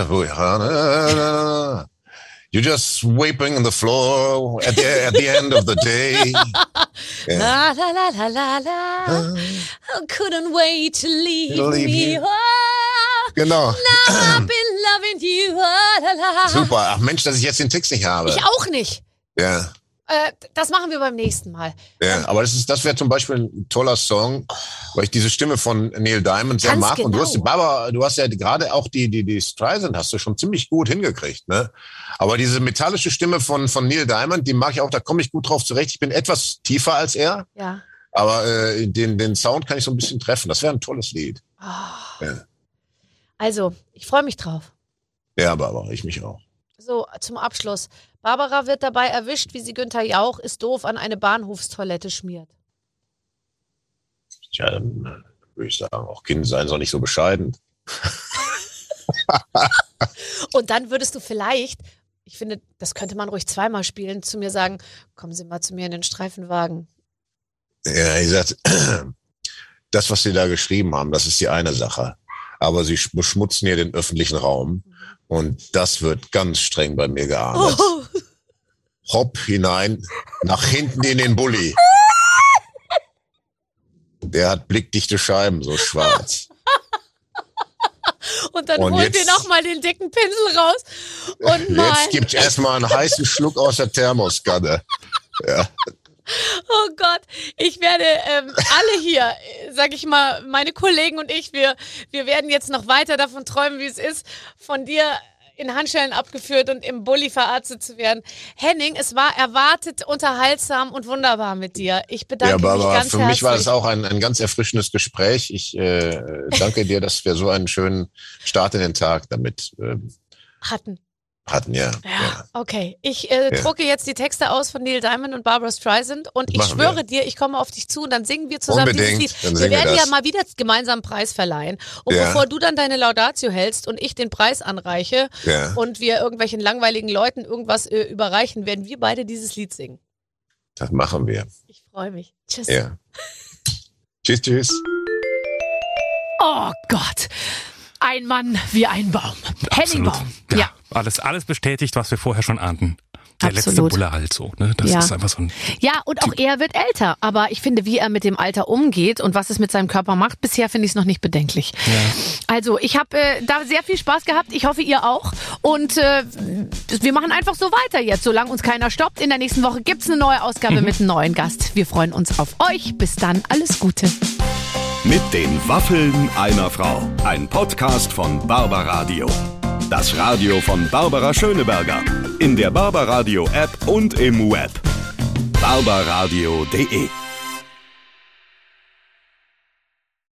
You're just sweeping on the floor at the end of the day. La la la la la la. Couldn't wait to leave me. You. Genau. Now I've been loving you. La, la. Super. Ach Mensch, dass ich jetzt den Text nicht habe. Ich auch nicht. Ja. Das machen wir beim nächsten Mal. Ja, aber das wäre zum Beispiel ein toller Song, weil ich diese Stimme von Neil Diamond sehr mag. Genau. Und du hast ja gerade auch die Streisand hast du schon ziemlich gut hingekriegt, ne? Aber diese metallische Stimme von Neil Diamond, die mag ich auch, da komme ich gut drauf zurecht. Ich bin etwas tiefer als er. Ja. Aber den Sound kann ich so ein bisschen treffen. Das wäre ein tolles Lied. Oh. Ja. Also, ich freue mich drauf. Ja, Barbara, ich mich auch. So, zum Abschluss. Barbara wird dabei erwischt, wie sie Günther Jauch ist doof an eine Bahnhofstoilette schmiert. Tja, dann würde ich sagen, auch Kind sein soll nicht so bescheiden. Und dann würdest du vielleicht, ich finde, das könnte man ruhig zweimal spielen, zu mir sagen, kommen Sie mal zu mir in den Streifenwagen. Ja, ich sag, das, was Sie da geschrieben haben, das ist die eine Sache. Aber Sie beschmutzen hier den öffentlichen Raum. Und das wird ganz streng bei mir geahndet. Oh. Hopp hinein, nach hinten in den Bulli. Der hat blickdichte Scheiben, so schwarz. Und dann holt ihr nochmal den dicken Pinsel raus. Und jetzt gibt's erstmal einen heißen Schluck aus der Thermoskanne. Ja. Oh Gott, ich werde alle hier, sag ich mal, meine Kollegen und ich, wir werden jetzt noch weiter davon träumen, wie es ist, von dir in Handschellen abgeführt und im Bulli verarztet zu werden. Henning, es war erwartet, unterhaltsam und wunderbar mit dir. Ich bedanke mich ganz herzlich. Für mich war es auch ein ganz erfrischendes Gespräch. Ich danke dir, dass wir so einen schönen Start in den Tag damit hatten, ja. Okay. Ich drucke jetzt die Texte aus von Neil Diamond und Barbara Streisand und ich schwöre dir, ich komme auf dich zu und dann singen wir zusammen dieses Lied. Wir werden ja mal wieder gemeinsam einen Preis verleihen. Und bevor du dann deine Laudatio hältst und ich den Preis anreiche und wir irgendwelchen langweiligen Leuten irgendwas überreichen, werden wir beide dieses Lied singen. Das machen wir. Ich freue mich. Tschüss. Ja. Tschüss. Oh Gott. Ein Mann wie ein Baum. Henning Baum. Ja. Alles bestätigt, was wir vorher schon ahnten. Der letzte Bulle halt so. Ne? Das ist einfach so ein... Ja, und auch er wird älter. Aber ich finde, wie er mit dem Alter umgeht und was es mit seinem Körper macht, bisher finde ich es noch nicht bedenklich. Ja. Also ich habe da sehr viel Spaß gehabt. Ich hoffe, ihr auch. Und wir machen einfach so weiter jetzt, solange uns keiner stoppt. In der nächsten Woche gibt's eine neue Ausgabe mit einem neuen Gast. Wir freuen uns auf euch. Bis dann. Alles Gute. Mit den Waffeln einer Frau. Ein Podcast von Barbaradio. Das Radio von Barbara Schöneberger. In der Barbaradio App und im Web. barbaradio.de